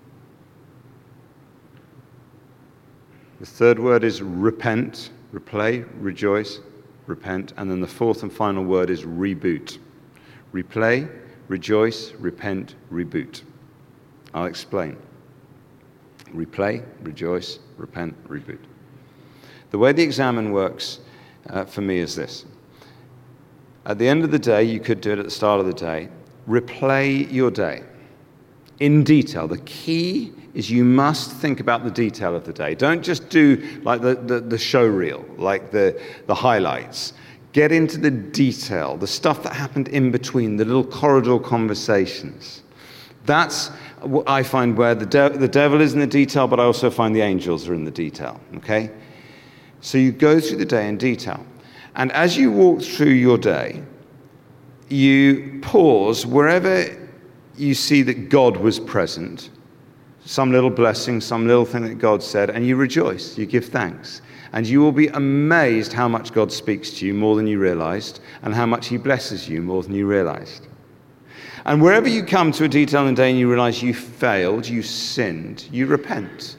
The third word is repent, replay, rejoice, repent. And then the fourth and final word is reboot. Replay, rejoice, repent, reboot. I'll explain. Replay, rejoice, repent, reboot. The way the Examen works uh, for me is this. At the end of the day, you could do it at the start of the day. Replay your day in detail. The key is you must think about the detail of the day. Don't just do like the, the, the show reel, like the, the highlights. Get into the detail, the stuff that happened in between, the little corridor conversations. That's what I find where the, de- the devil is in the detail, but I also find the angels are in the detail, okay? So you go through the day in detail. And as you walk through your day, you pause wherever you see that God was present, some little blessing, some little thing that God said, and you rejoice, you give thanks. And you will be amazed how much God speaks to you more than you realized, and how much he blesses you more than you realized. And wherever you come to a detail in the day and you realize you failed, you sinned, you repent.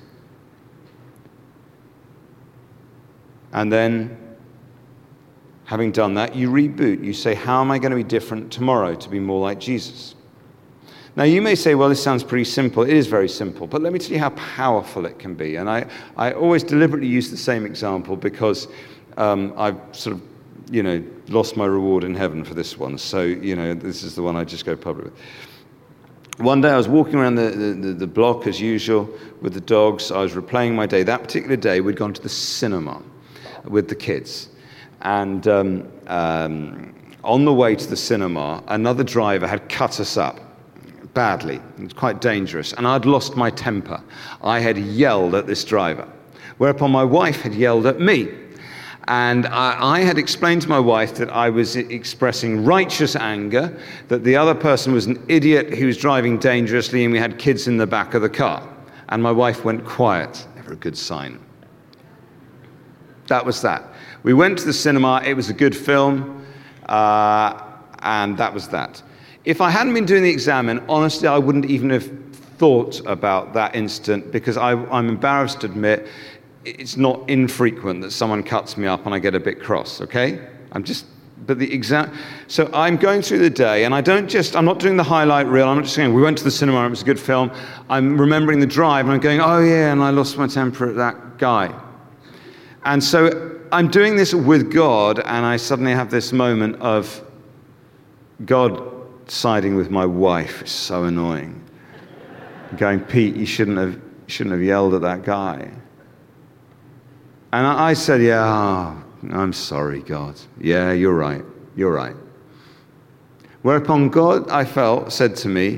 And then, having done that, you reboot. You say, how am I going to be different tomorrow to be more like Jesus? Now, you may say, well, this sounds pretty simple. It is very simple, but let me tell you how powerful it can be. And I, I always deliberately use the same example because um, I've sort of, you know, lost my reward in heaven for this one. So, you know, this is the one I just go public with. One day I was walking around the, the, the block as usual with the dogs. I was replaying my day. That particular day, we'd gone to the cinema with the kids. And um, um, on the way to the cinema, another driver had cut us up badly. It was quite dangerous. And I'd lost my temper. I had yelled at this driver, whereupon my wife had yelled at me. And I, I had explained to my wife that I was expressing righteous anger, that the other person was an idiot who was driving dangerously, and we had kids in the back of the car. And my wife went quiet. Never a good sign. That was that. We went to the cinema. It was a good film. Uh, and that was that. If I hadn't been doing the examen, honestly, I wouldn't even have thought about that incident, because I, I'm embarrassed to admit it's not infrequent that someone cuts me up and I get a bit cross, okay? I'm just, but the exam, so I'm going through the day, and I don't just, I'm not doing the highlight reel, I'm not just saying, we went to the cinema, it was a good film. I'm remembering the drive, and I'm going, oh yeah, and I lost my temper at that guy. And so I'm doing this with God, and I suddenly have this moment of God siding with my wife. It's so annoying. Going, Pete, you shouldn't have, you shouldn't have yelled at that guy. And I said, yeah, oh, I'm sorry, God. Yeah, you're right. You're right. Whereupon God, I felt, said to me,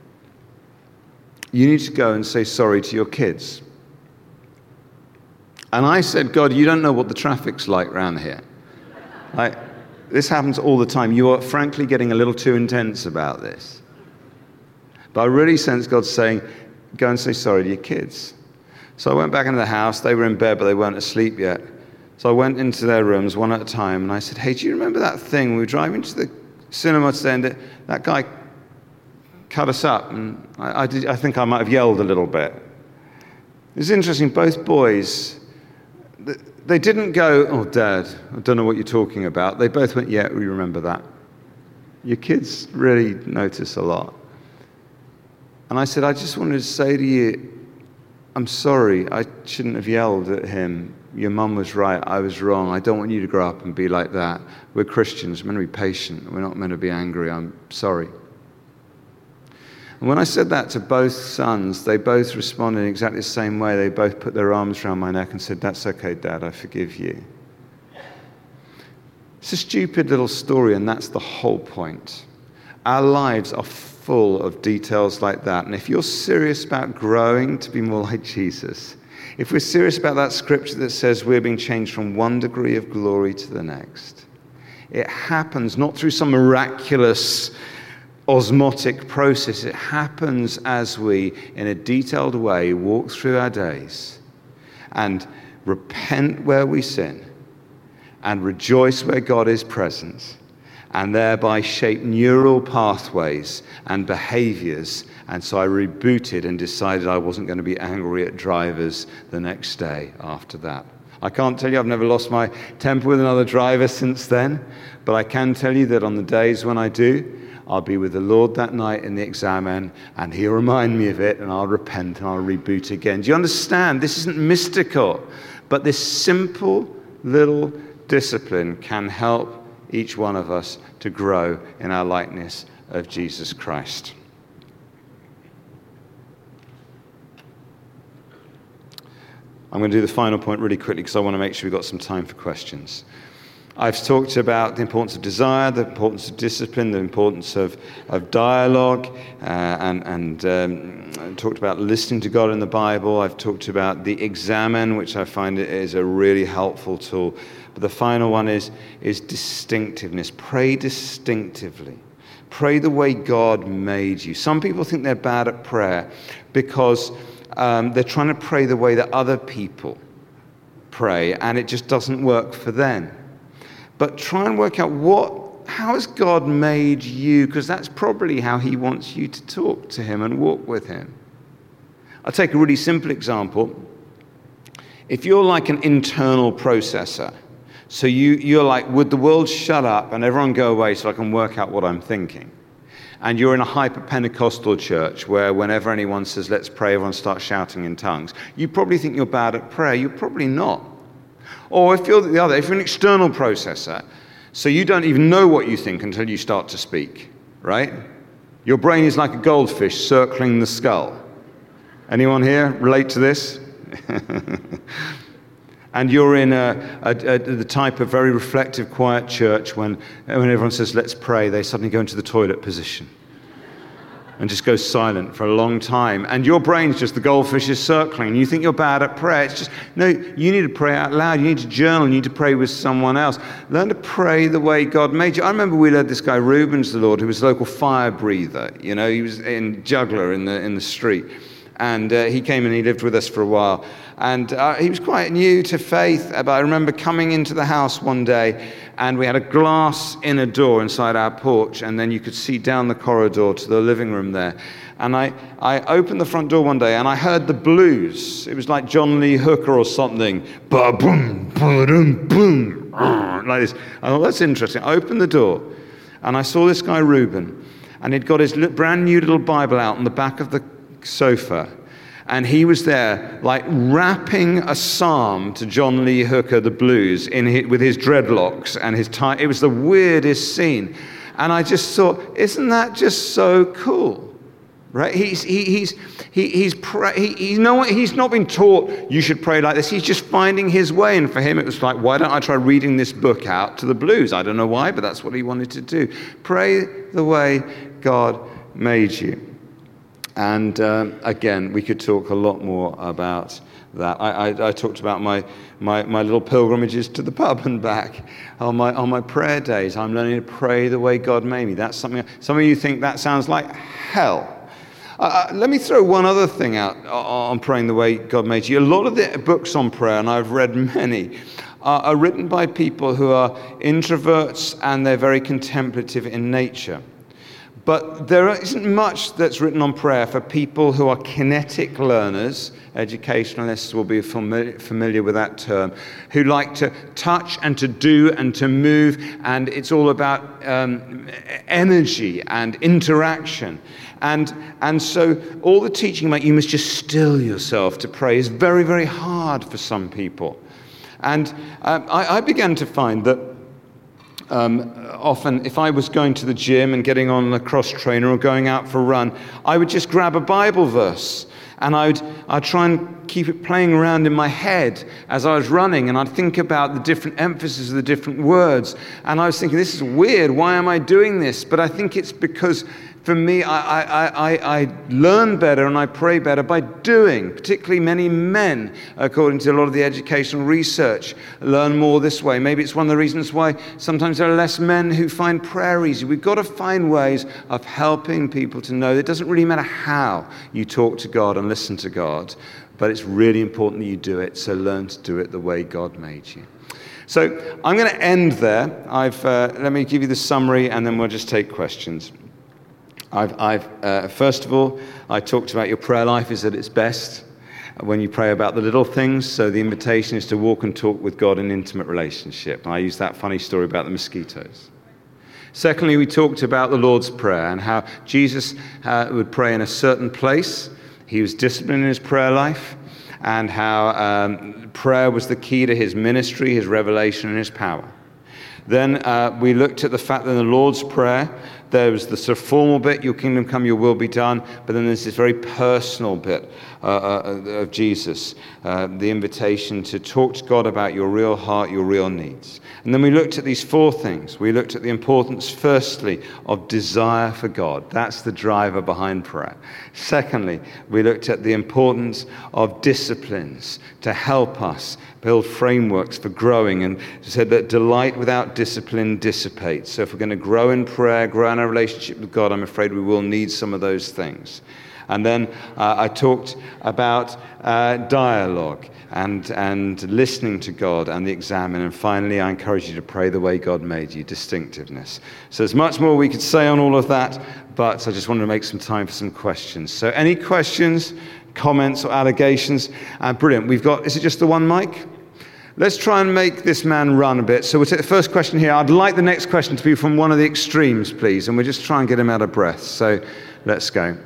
you need to go and say sorry to your kids. And I said, God, you don't know what the traffic's like around here. Like, this happens all the time. You are frankly getting a little too intense about this. But I really sense God saying, go and say sorry to your kids. So I went back into the house. They were in bed, but they weren't asleep yet. So I went into their rooms one at a time, and I said, hey, do you remember that thing? We were driving to the cinema today, and that guy cut us up, and I, I, did, I think I might have yelled a little bit. It's interesting, both boys, they didn't go, oh, Dad, I don't know what you're talking about. They both went, yeah, we remember that. Your kids really notice a lot. And I said, I just wanted to say to you, I'm sorry, I shouldn't have yelled at him. Your mum was right, I was wrong. I don't want you to grow up and be like that. We're Christians, we're meant to be patient. We're not meant to be angry. I'm sorry. And when I said that to both sons, they both responded in exactly the same way. They both put their arms around my neck and said, that's okay, Dad, I forgive you. It's a stupid little story, and that's the whole point. Our lives are full of details like that. And if you're serious about growing to be more like Jesus, if we're serious about that scripture that says we're being changed from one degree of glory to the next, it happens not through some miraculous osmotic process. It happens as we, in a detailed way, walk through our days and repent where we sin and rejoice where God is present, and thereby shape neural pathways and behaviors. And so I rebooted and decided I wasn't going to be angry at drivers the next day after that. I can't tell you I've never lost my temper with another driver since then, but I can tell you that on the days when I do, I'll be with the Lord that night in the examen, and he'll remind me of it, and I'll repent and I'll reboot again. Do you understand? This isn't mystical, but this simple little discipline can help each one of us to grow in our likeness of Jesus Christ. I'm going to do the final point really quickly because I want to make sure we've got some time for questions. I've talked about the importance of desire, the importance of discipline, the importance of, of dialogue, uh, and, and um, talked about listening to God in the Bible. I've talked about the examen, which I find is a really helpful tool. But the final one is, is distinctiveness. Pray distinctively. Pray the way God made you. Some people think they're bad at prayer because um, they're trying to pray the way that other people pray, and it just doesn't work for them. But try and work out what, how has God made you? Because that's probably how he wants you to talk to him and walk with him. I'll take a really simple example. If you're like an internal processor, so you, you're like, would the world shut up and everyone go away so I can work out what I'm thinking? And you're in a hyper-Pentecostal church where whenever anyone says, let's pray, everyone starts shouting in tongues. You probably think you're bad at prayer. You're probably not. Or if you're the other, if you're an external processor, so you don't even know what you think until you start to speak, right? Your brain is like a goldfish circling the skull. Anyone here relate to this? And you're in a, a, a, the type of very reflective, quiet church when, when everyone says, let's pray, they suddenly go into the toilet position. and just goes silent for a long time. And your brain's just the goldfish is circling. You think you're bad at prayer. It's just, no, you need to pray out loud. You need to journal. You need to pray with someone else. Learn to pray the way God made you. I remember we led this guy, Rubens the Lord, who was a local fire breather. You know, he was in juggler in the in the street. And uh, he came and he lived with us for a while. And uh, he was quite new to faith. But I remember coming into the house one day, and we had a glass inner door inside our porch, and then you could see down the corridor to the living room there. And I, I opened the front door one day, and I heard the blues. It was like John Lee Hooker or something. Ba-boom, ba-dum, boom, like this. I thought, that's interesting. I opened the door, and I saw this guy, Reuben, and he'd got his brand new little Bible out on the back of the sofa, and he was there like rapping a psalm to John Lee Hooker, the blues, in his, with his dreadlocks and his tie. It was the weirdest scene, and I just thought, isn't that just so cool, right? He's he, he's he, he's pra- he, he's no he's not been taught you should pray like this. He's just finding his way, and for him it was like, why don't I try reading this book out to the blues? I don't know why, but that's what he wanted to do. Pray the way God made you. And uh, again, we could talk a lot more about that. I, I, I talked about my, my my little pilgrimages to the pub and back on my on my prayer days. I'm learning to pray the way God made me. That's something. Some of you think that sounds like hell. Uh, let me throw one other thing out on praying the way God made you. A lot of the books on prayer, and I've read many, are, are written by people who are introverts and they're very contemplative in nature. But there isn't much that's written on prayer for people who are kinetic learners. Educationalists will be familiar, familiar with that term, who like to touch and to do and to move, and it's all about um, energy and interaction. And and so all the teaching about you must just still yourself to pray is very, very hard for some people. And um, I, I began to find that Um, often, if I was going to the gym and getting on a cross trainer or going out for a run, I would just grab a Bible verse and I'd, I'd try and keep it playing around in my head as I was running, and I'd think about the different emphasis of the different words. And I was thinking, this is weird. Why am I doing this? But I think it's because for me, I, I, I, I learn better and I pray better by doing. Particularly many men, according to a lot of the educational research, learn more this way. Maybe it's one of the reasons why sometimes there are less men who find prayer easy. We've got to find ways of helping people to know that it doesn't really matter how you talk to God and listen to God, but it's really important that you do it, so learn to do it the way God made you. So I'm going to end there. I've uh, let me give you the summary, and then we'll just take questions. I've, I've uh, first of all, I talked about your prayer life is at its best when you pray about the little things. So the invitation is to walk and talk with God in intimate relationship. And I used that funny story about the mosquitoes. Secondly, we talked about the Lord's Prayer and how Jesus uh, would pray in a certain place. He was disciplined in his prayer life, and how um, prayer was the key to his ministry, his revelation, and his power. Then uh, we looked at the fact that in the Lord's Prayer, there was the sort of formal bit, your kingdom come, your will be done, but then there's this very personal bit uh, uh, of Jesus, uh, the invitation to talk to God about your real heart, your real needs. And then we looked at these four things. We looked at the importance, firstly, of desire for God. That's the driver behind prayer. Secondly, we looked at the importance of disciplines to help us build frameworks for growing, and said that delight without discipline dissipates. So if we're going to grow in prayer, grow in our relationship with God, I'm afraid we will need some of those things. And then uh, I talked about uh, dialogue and and listening to God and the examine. And finally, I encourage you to pray the way God made you, distinctiveness. So there's much more we could say on all of that, but I just wanted to make some time for some questions. So any questions, comments, or allegations? Uh, brilliant. We've got, is it just the one mic? Let's try and make this man run a bit. So we'll take the first question here. I'd like the next question to be from one of the extremes, please. And we'll just try and get him out of breath. So let's go.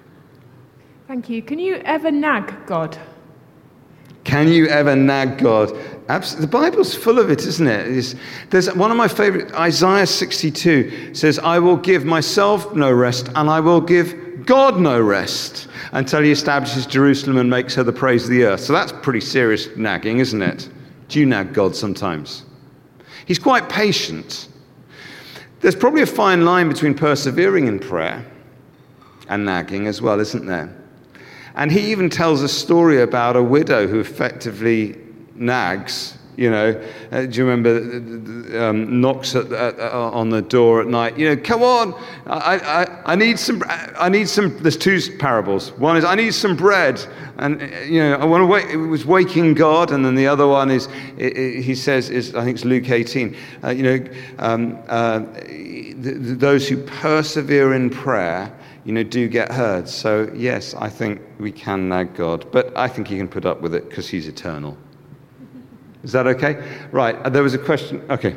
Thank you. Can you ever nag God? Can you ever nag God? Absolutely. The Bible's full of it, isn't it? It's, there's one of my favorite, Isaiah sixty-two says, I will give myself no rest, and I will give God no rest until he establishes Jerusalem and makes her the praise of the earth. So that's pretty serious nagging, isn't it? Do you nag God sometimes? He's quite patient. There's probably a fine line between persevering in prayer and nagging as well, isn't there? And he even tells a story about a widow who effectively nags. You know, uh, do you remember, um, knocks at, uh, on the door at night? You know, come on, I, I, I need some, I need some, there's two parables. One is, I need some bread. And, you know, I want to wait, it was waking God. And then the other one is, it, it, he says, is I think it's Luke eighteen, uh, you know, um, uh, th- th- those who persevere in prayer, you know, do get heard. So, yes, I think we can nag God. But I think he can put up with it because he's eternal. Is that okay? Right, uh, there was a question. Okay.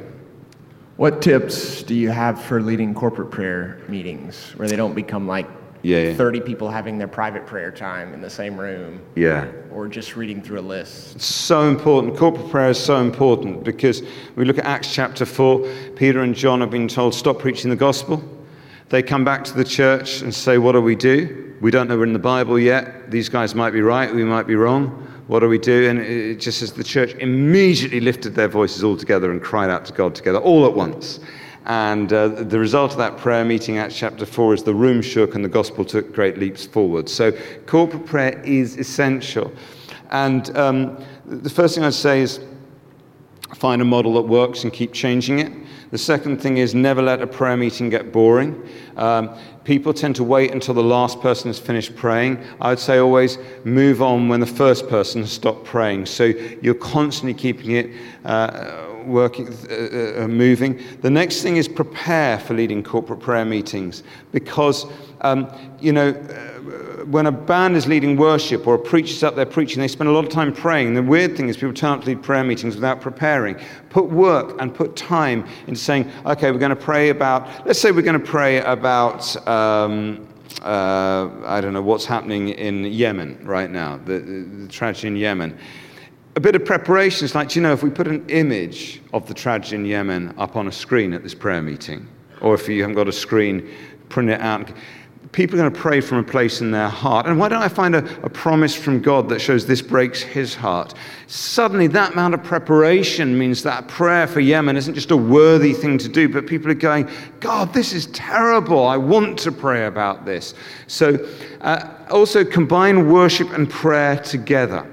What tips do you have for leading corporate prayer meetings where they don't become like yeah, yeah. thirty people having their private prayer time in the same room? Yeah. Or just reading through a list? It's so important. Corporate prayer is so important because we look at Acts chapter four. Peter and John have been told, stop preaching the gospel. They come back to the church and say, what do we do? We don't know we're in the Bible yet. These guys might be right. We might be wrong. What do we do? And it just says the church immediately lifted their voices all together and cried out to God together all at once. And uh, the result of that prayer meeting, Acts chapter four, is the room shook and the gospel took great leaps forward. So corporate prayer is essential. And um, the first thing I'd say is find a model that works and keep changing it. The second thing is never let a prayer meeting get boring. Um, people tend to wait until the last person has finished praying. I would say always move on when the first person has stopped praying. So you're constantly keeping it uh, working, uh, uh, moving. The next thing is prepare for leading corporate prayer meetings because, um, you know, when a band is leading worship or a preacher's up there preaching, they spend a lot of time praying. The weird thing is people turn up to lead prayer meetings without preparing. Put work and put time into saying, okay, we're going to pray about, let's say we're going to pray about, um, uh, I don't know, what's happening in Yemen right now, the, the, the tragedy in Yemen. A bit of preparation is like, you know, if we put an image of the tragedy in Yemen up on a screen at this prayer meeting, or if you haven't got a screen, print it out. People are going to pray from a place in their heart. And why don't I find a, a promise from God that shows this breaks his heart? Suddenly that amount of preparation means that prayer for Yemen isn't just a worthy thing to do, but people are going, God, this is terrible. I want to pray about this. So uh, also combine worship and prayer together.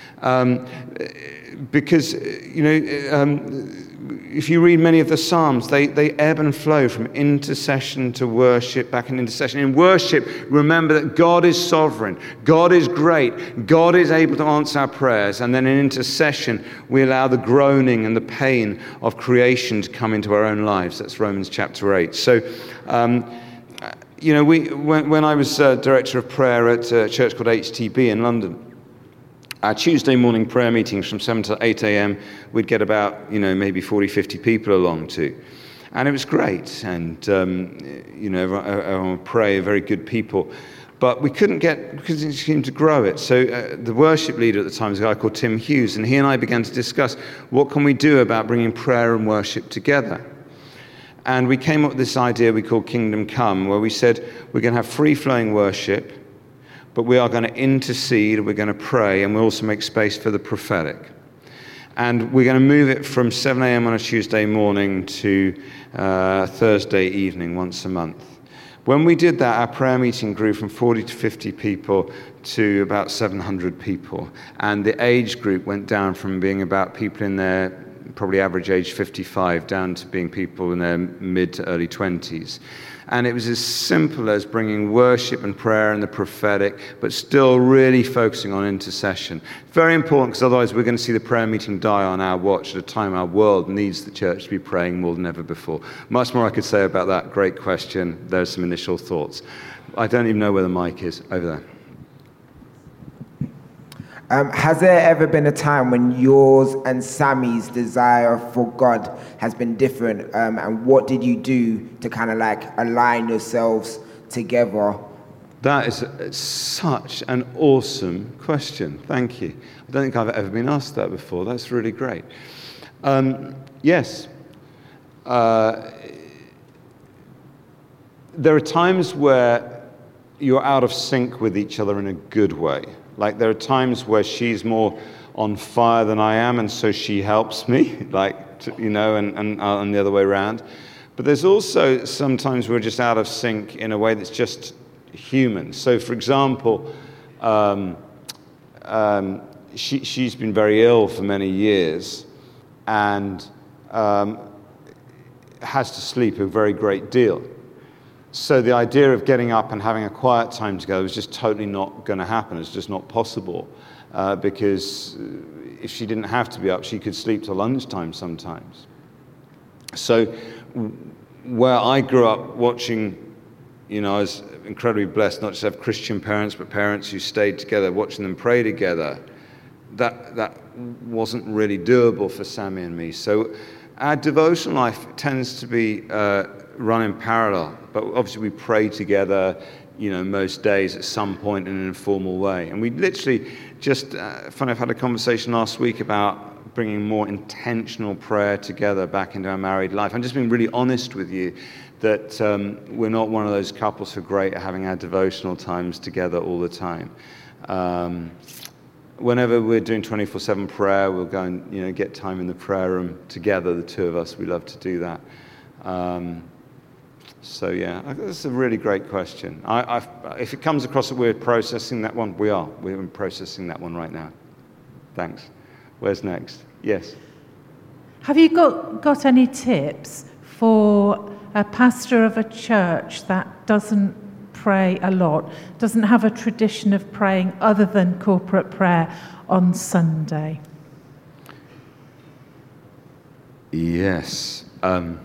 Um, because, you know, um, if you read many of the Psalms, they, they ebb and flow from intercession to worship, back in intercession. In worship, remember that God is sovereign. God is great. God is able to answer our prayers. And then in intercession, we allow the groaning and the pain of creation to come into our own lives. That's Romans chapter eight. So, um, you know, we when, when I was uh, director of prayer at a church called H T B in London, our Tuesday morning prayer meetings from seven to eight a.m., we'd get about, you know, maybe forty, fifty people along to. And it was great. And, um, you know, everyone would pray, very good people. But we couldn't get, because it seemed to grow it. So uh, the worship leader at the time was a guy called Tim Hughes. And he and I began to discuss, what can we do about bringing prayer and worship together? And we came up with this idea we called Kingdom Come, where we said, we're going to have free-flowing worship, but we are going to intercede, we're going to pray, and we'll also make space for the prophetic. And we're going to move it from seven a.m. on a Tuesday morning to uh, Thursday evening once a month. When we did that, our prayer meeting grew from forty to fifty people to about seven hundred people. And the age group went down from being about people in their probably average age fifty-five down to being people in their mid to early twenties. And it was as simple as bringing worship and prayer and the prophetic, but still really focusing on intercession. Very important, because otherwise we're going to see the prayer meeting die on our watch at a time our world needs the church to be praying more than ever before. Much more I could say about that. Great question. There's some initial thoughts. I don't even know where the mic is. Over there. Um, has there ever been a time when yours and Sammy's desire for God has been different? Um, and what did you do to kind of like align yourselves together? That is such an awesome question. Thank you. I don't think I've ever been asked that before. That's really great. Um, yes. Uh, there are times where you're out of sync with each other in a good way. Like there are times where she's more on fire than I am, and so she helps me, like, to, you know, and, and, uh, and the other way around. But there's also sometimes we're just out of sync in a way that's just, human. So, for example, um, um, she, she's been very ill for many years and um, has to sleep a very great deal. So the idea of getting up and having a quiet time together was just totally not going to happen. It's just not possible uh, because if she didn't have to be up, she could sleep till lunchtime sometimes. So where I grew up watching, you know, I was incredibly blessed not just to have Christian parents, but parents who stayed together, watching them pray together. That that wasn't really doable for Sammy and me. So our devotional life tends to be uh, run in parallel, but obviously we pray together, you know, most days at some point in an informal way. And we literally just, uh, funny, I've had a conversation last week about bringing more intentional prayer together back into our married life. I'm just being really honest with you that um, we're not one of those couples who are great at having our devotional times together all the time. Um, whenever we're doing twenty-four seven prayer, we'll go and, you know, get time in the prayer room together, the two of us. We love to do that. Um, so yeah, that's a really great question. I, I've, if it comes across that we're processing that one, we are. We're processing that one right now. Thanks. Where's next? Yes. Have you got, got any tips for a pastor of a church that doesn't pray a lot, doesn't have a tradition of praying other than corporate prayer on Sunday? Yes. Um,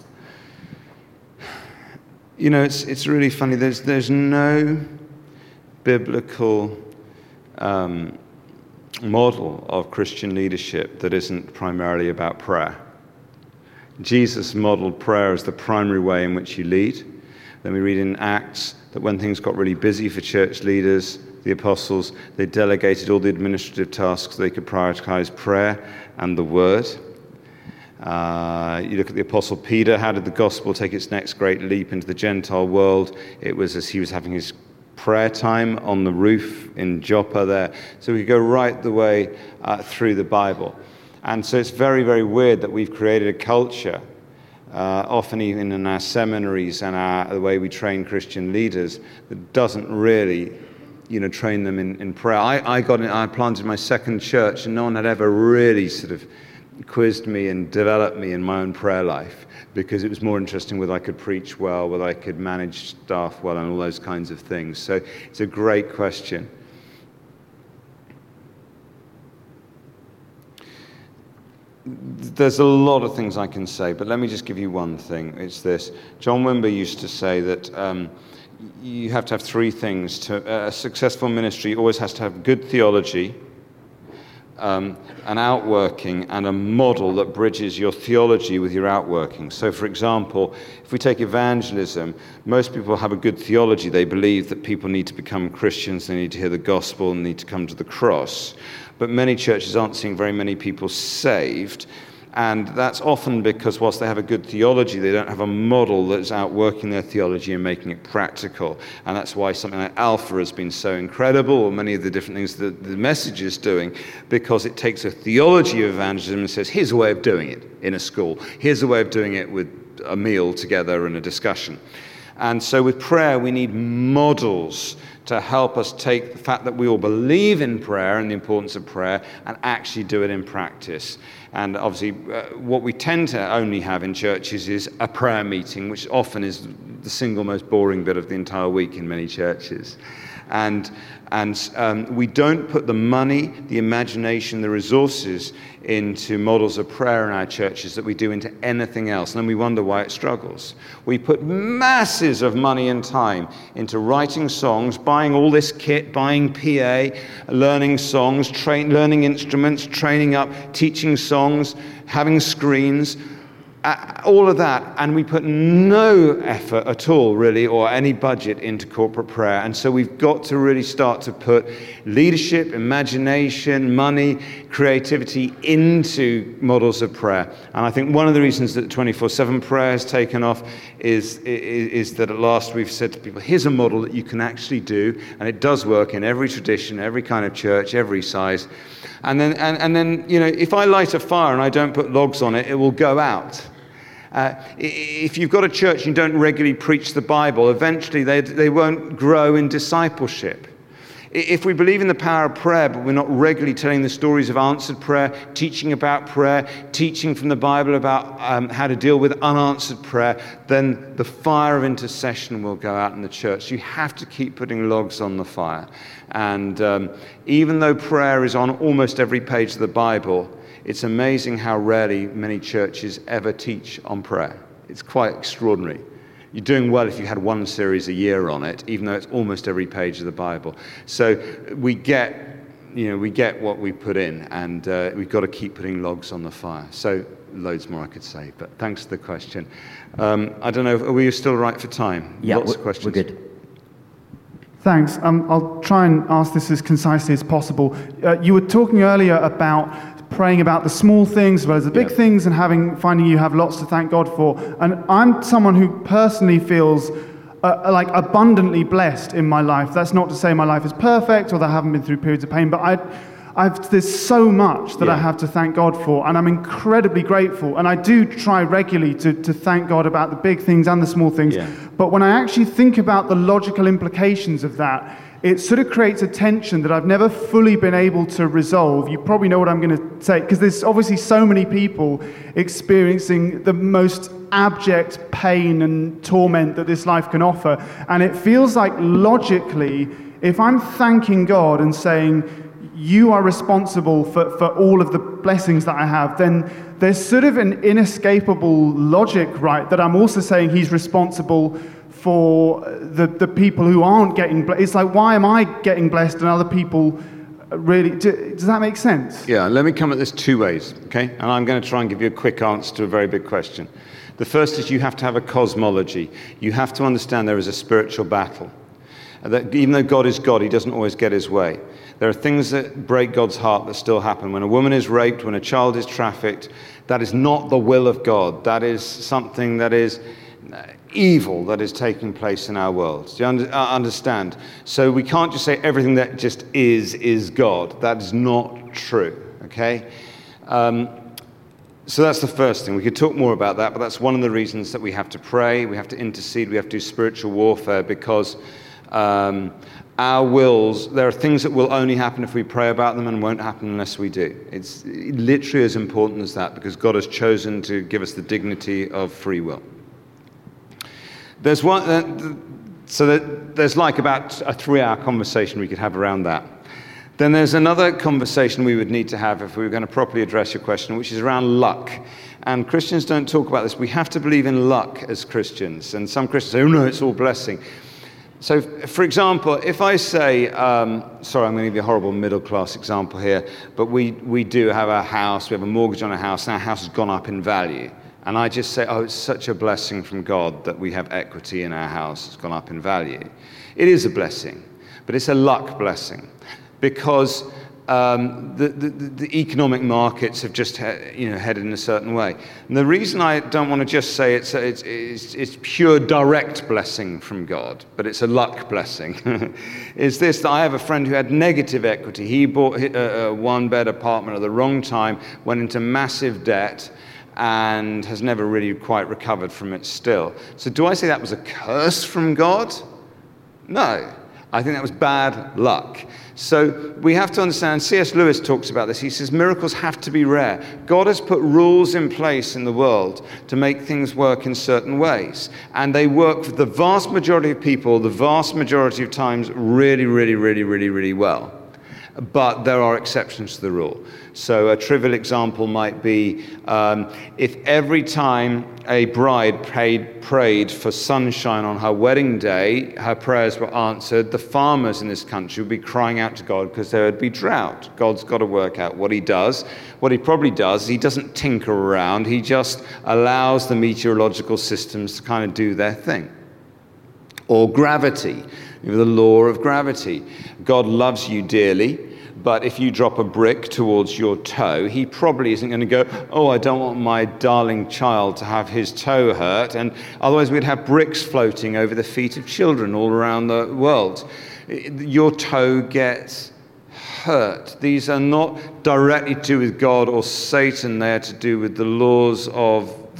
you know, it's it's really funny. There's there's no biblical um, model of Christian leadership that isn't primarily about prayer. Jesus modeled prayer as the primary way in which you lead. Then we read in Acts that when things got really busy for church leaders, the apostles, they delegated all the administrative tasks so they could prioritize prayer and the word. Uh, you look at the Apostle Peter, how did the gospel take its next great leap into the Gentile world? It was as he was having his prayer time on the roof in Joppa there. So we go right the way uh, through the Bible. And so it's very, very weird that we've created a culture, uh, often even in our seminaries and our, the way we train Christian leaders, that doesn't really, you know, train them in, in prayer. I, I got in, I planted my second church, and no one had ever really sort of quizzed me and developed me in my own prayer life, because it was more interesting whether I could preach well, whether I could manage staff well, and all those kinds of things. So it's a great question. There's a lot of things I can say, but let me just give you one thing. It's this. John Wimber used to say that um, you have to have three things. To, uh, a successful ministry always has to have good theology, um, an outworking, and a model that bridges your theology with your outworking. So, for example, if we take evangelism, most people have a good theology. They believe that people need to become Christians, they need to hear the gospel, and need to come to the cross. But many churches aren't seeing very many people saved, and that's often because whilst they have a good theology, they don't have a model that's outworking their theology and making it practical. And that's why something like Alpha has been so incredible, or many of the different things that the message is doing, because it takes a theology of evangelism and says, here's a way of doing it in a school. Here's a way of doing it with a meal together and a discussion. And so with prayer, we need models to help us take the fact that we all believe in prayer and the importance of prayer and actually do it in practice. And obviously, uh, what we tend to only have in churches is a prayer meeting, which often is the single most boring bit of the entire week in many churches. And and um, we don't put the money, the imagination, the resources into models of prayer in our churches that we do into anything else. And then we wonder why it struggles. We put masses of money and time into writing songs, buying all this kit, buying P A, learning songs, train, learning instruments, training up, teaching songs, having screens, Uh, all of that, and we put no effort at all, really, or any budget into corporate prayer. And so we've got to really start to put leadership, imagination, money, creativity into models of prayer. And I think one of the reasons that twenty-four seven prayer has taken off is, is, is that at last we've said to people, here's a model that you can actually do, and it does work in every tradition, every kind of church, every size. And then, and, and then, you know, if I light a fire and I don't put logs on it, it will go out. Uh, if you've got a church and you don't regularly preach the Bible, eventually they, they won't grow in discipleship. If we believe in the power of prayer, but we're not regularly telling the stories of answered prayer, teaching about prayer, teaching from the Bible about um, how to deal with unanswered prayer, then the fire of intercession will go out in the church. You have to keep putting logs on the fire. And um, even though prayer is on almost every page of the Bible, it's amazing how rarely many churches ever teach on prayer. It's quite extraordinary. You're doing well if you had one series a year on it, even though it's almost every page of the Bible. So we get, you know, we get what we put in, and uh, we've got to keep putting logs on the fire. So loads more I could say, but thanks for the question. Um, I don't know, are we still right for time? Yeah, Lots we're, of questions. we're good. Thanks. Um, I'll try and ask this as concisely as possible. Uh, you were talking earlier about praying about the small things as well as the big yeah. things, and having finding you have lots to thank God for. And I'm someone who personally feels uh, like abundantly blessed in my life. That's not to say my life is perfect or that I haven't been through periods of pain, but I, I've, there's so much that yeah. I have to thank God for, and I'm incredibly grateful. And I do try regularly to, to thank God about the big things and the small things. Yeah. But when I actually think about the logical implications of that, it sort of creates a tension that I've never fully been able to resolve. You probably know what I'm going to say, because there's obviously so many people experiencing the most abject pain and torment that this life can offer. And it feels like logically, if I'm thanking God and saying, you are responsible for, for all of the blessings that I have, then there's sort of an inescapable logic, right, that I'm also saying he's responsible for the, the people who aren't getting blessed. It's like, why am I getting blessed and other people really... Do, does that make sense? Yeah, let me come at this two ways, okay? And I'm going to try and give you a quick answer to a very big question. The first is you have to have a cosmology. You have to understand there is a spiritual battle. That even though God is God, he doesn't always get his way. There are things that break God's heart that still happen. When a woman is raped, when a child is trafficked, that is not the will of God. That is something that is evil that is taking place in our world. Do you under, uh, understand? So we can't just say everything that just is, is God. That is not true, okay? Um, so that's the first thing. We could talk more about that, but that's one of the reasons that we have to pray, we have to intercede, we have to do spiritual warfare, because um, our wills, there are things that will only happen if we pray about them and won't happen unless we do. It's literally as important as that, because God has chosen to give us the dignity of free will. There's one, uh, so that there's like about a three-hour conversation we could have around that. Then there's another conversation we would need to have if we were going to properly address your question, which is around luck. And Christians don't talk about this. We have to believe in luck as Christians. And some Christians say, oh no, it's all blessing. So, for example, if I say, um, sorry, I'm going to give you a horrible middle-class example here, but we, we do have a house, we have a mortgage on a house, and our house has gone up in value. And I just say, oh, it's such a blessing from God that we have equity in our house. It's gone up in value. It is a blessing, but it's a luck blessing, because um, the, the, the economic markets have just he- you know, headed in a certain way. And the reason I don't want to just say it's, a, it's, it's, it's pure direct blessing from God, but it's a luck blessing, is this, that I have a friend who had negative equity. He bought a, a one-bed apartment at the wrong time, went into massive debt, and has never really quite recovered from it still. So do I say that was a curse from God? No. I think that was bad luck. So we have to understand, C S Lewis talks about this. He says miracles have to be rare. God has put rules in place in the world to make things work in certain ways. And they work for the vast majority of people, the vast majority of times, really, really, really, really, really well. But there are exceptions to the rule. So a trivial example might be um, if every time a bride paid, prayed for sunshine on her wedding day, her prayers were answered, the farmers in this country would be crying out to God because there would be drought. God's got to work out what he does. What he probably does is he doesn't tinker around. He just allows the meteorological systems to kind of do their thing. Or gravity. The law of gravity. God loves you dearly, but if you drop a brick towards your toe, he probably isn't going to go, oh, I don't want my darling child to have his toe hurt, and otherwise we'd have bricks floating over the feet of children all around the world. Your toe gets hurt. These are not directly to do with God or Satan. They're to do with the laws of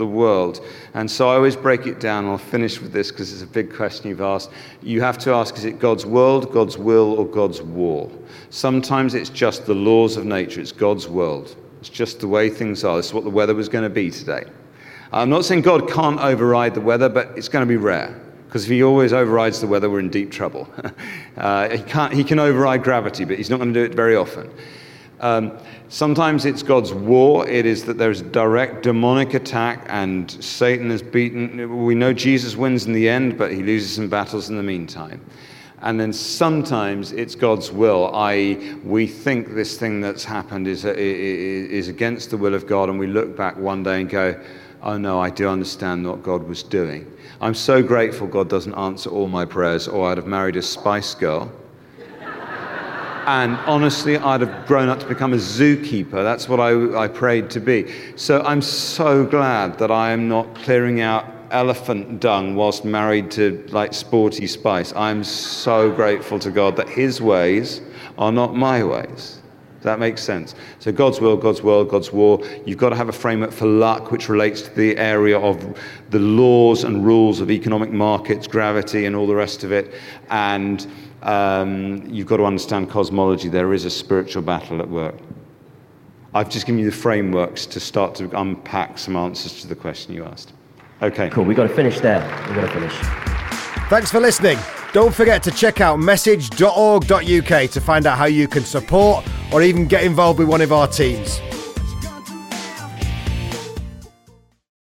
the world. And so I always break it down. I'll finish with this because it's a big question you've asked. You have to ask, is it God's world, God's will, or God's war? Sometimes it's just the laws of nature. It's God's world. It's just the way things are. This is what the weather was going to be today. I'm not saying God can't override the weather, but it's going to be rare. Because if he always overrides the weather, we're in deep trouble. uh, he, can't, he can override gravity, but he's not going to do it very often. Um, sometimes it's God's war. It is that there's a direct demonic attack and Satan is beaten. We know Jesus wins in the end, but he loses some battles in the meantime. And then sometimes it's God's will, that is we think this thing that's happened is, is against the will of God, and we look back one day and go, oh no, I do understand what God was doing. I'm so grateful God doesn't answer all my prayers, or I'd have married a Spice Girl. And honestly, I'd have grown up to become a zookeeper. That's what I, I prayed to be. So I'm so glad that I am not clearing out elephant dung whilst married to like Sporty Spice. I'm so grateful to God that his ways are not my ways. Does that make sense? So God's will, God's world, God's war. You've got to have a framework for luck, which relates to the area of the laws and rules of economic markets, gravity, and all the rest of it. And um, you've got to understand cosmology. There is a spiritual battle at work. I've just given you the frameworks to start to unpack some answers to the question you asked. Okay. Cool. We've got to finish there. We've got to finish. Thanks for listening. Don't forget to check out message dot org dot U K to find out how you can support or even get involved with one of our teams.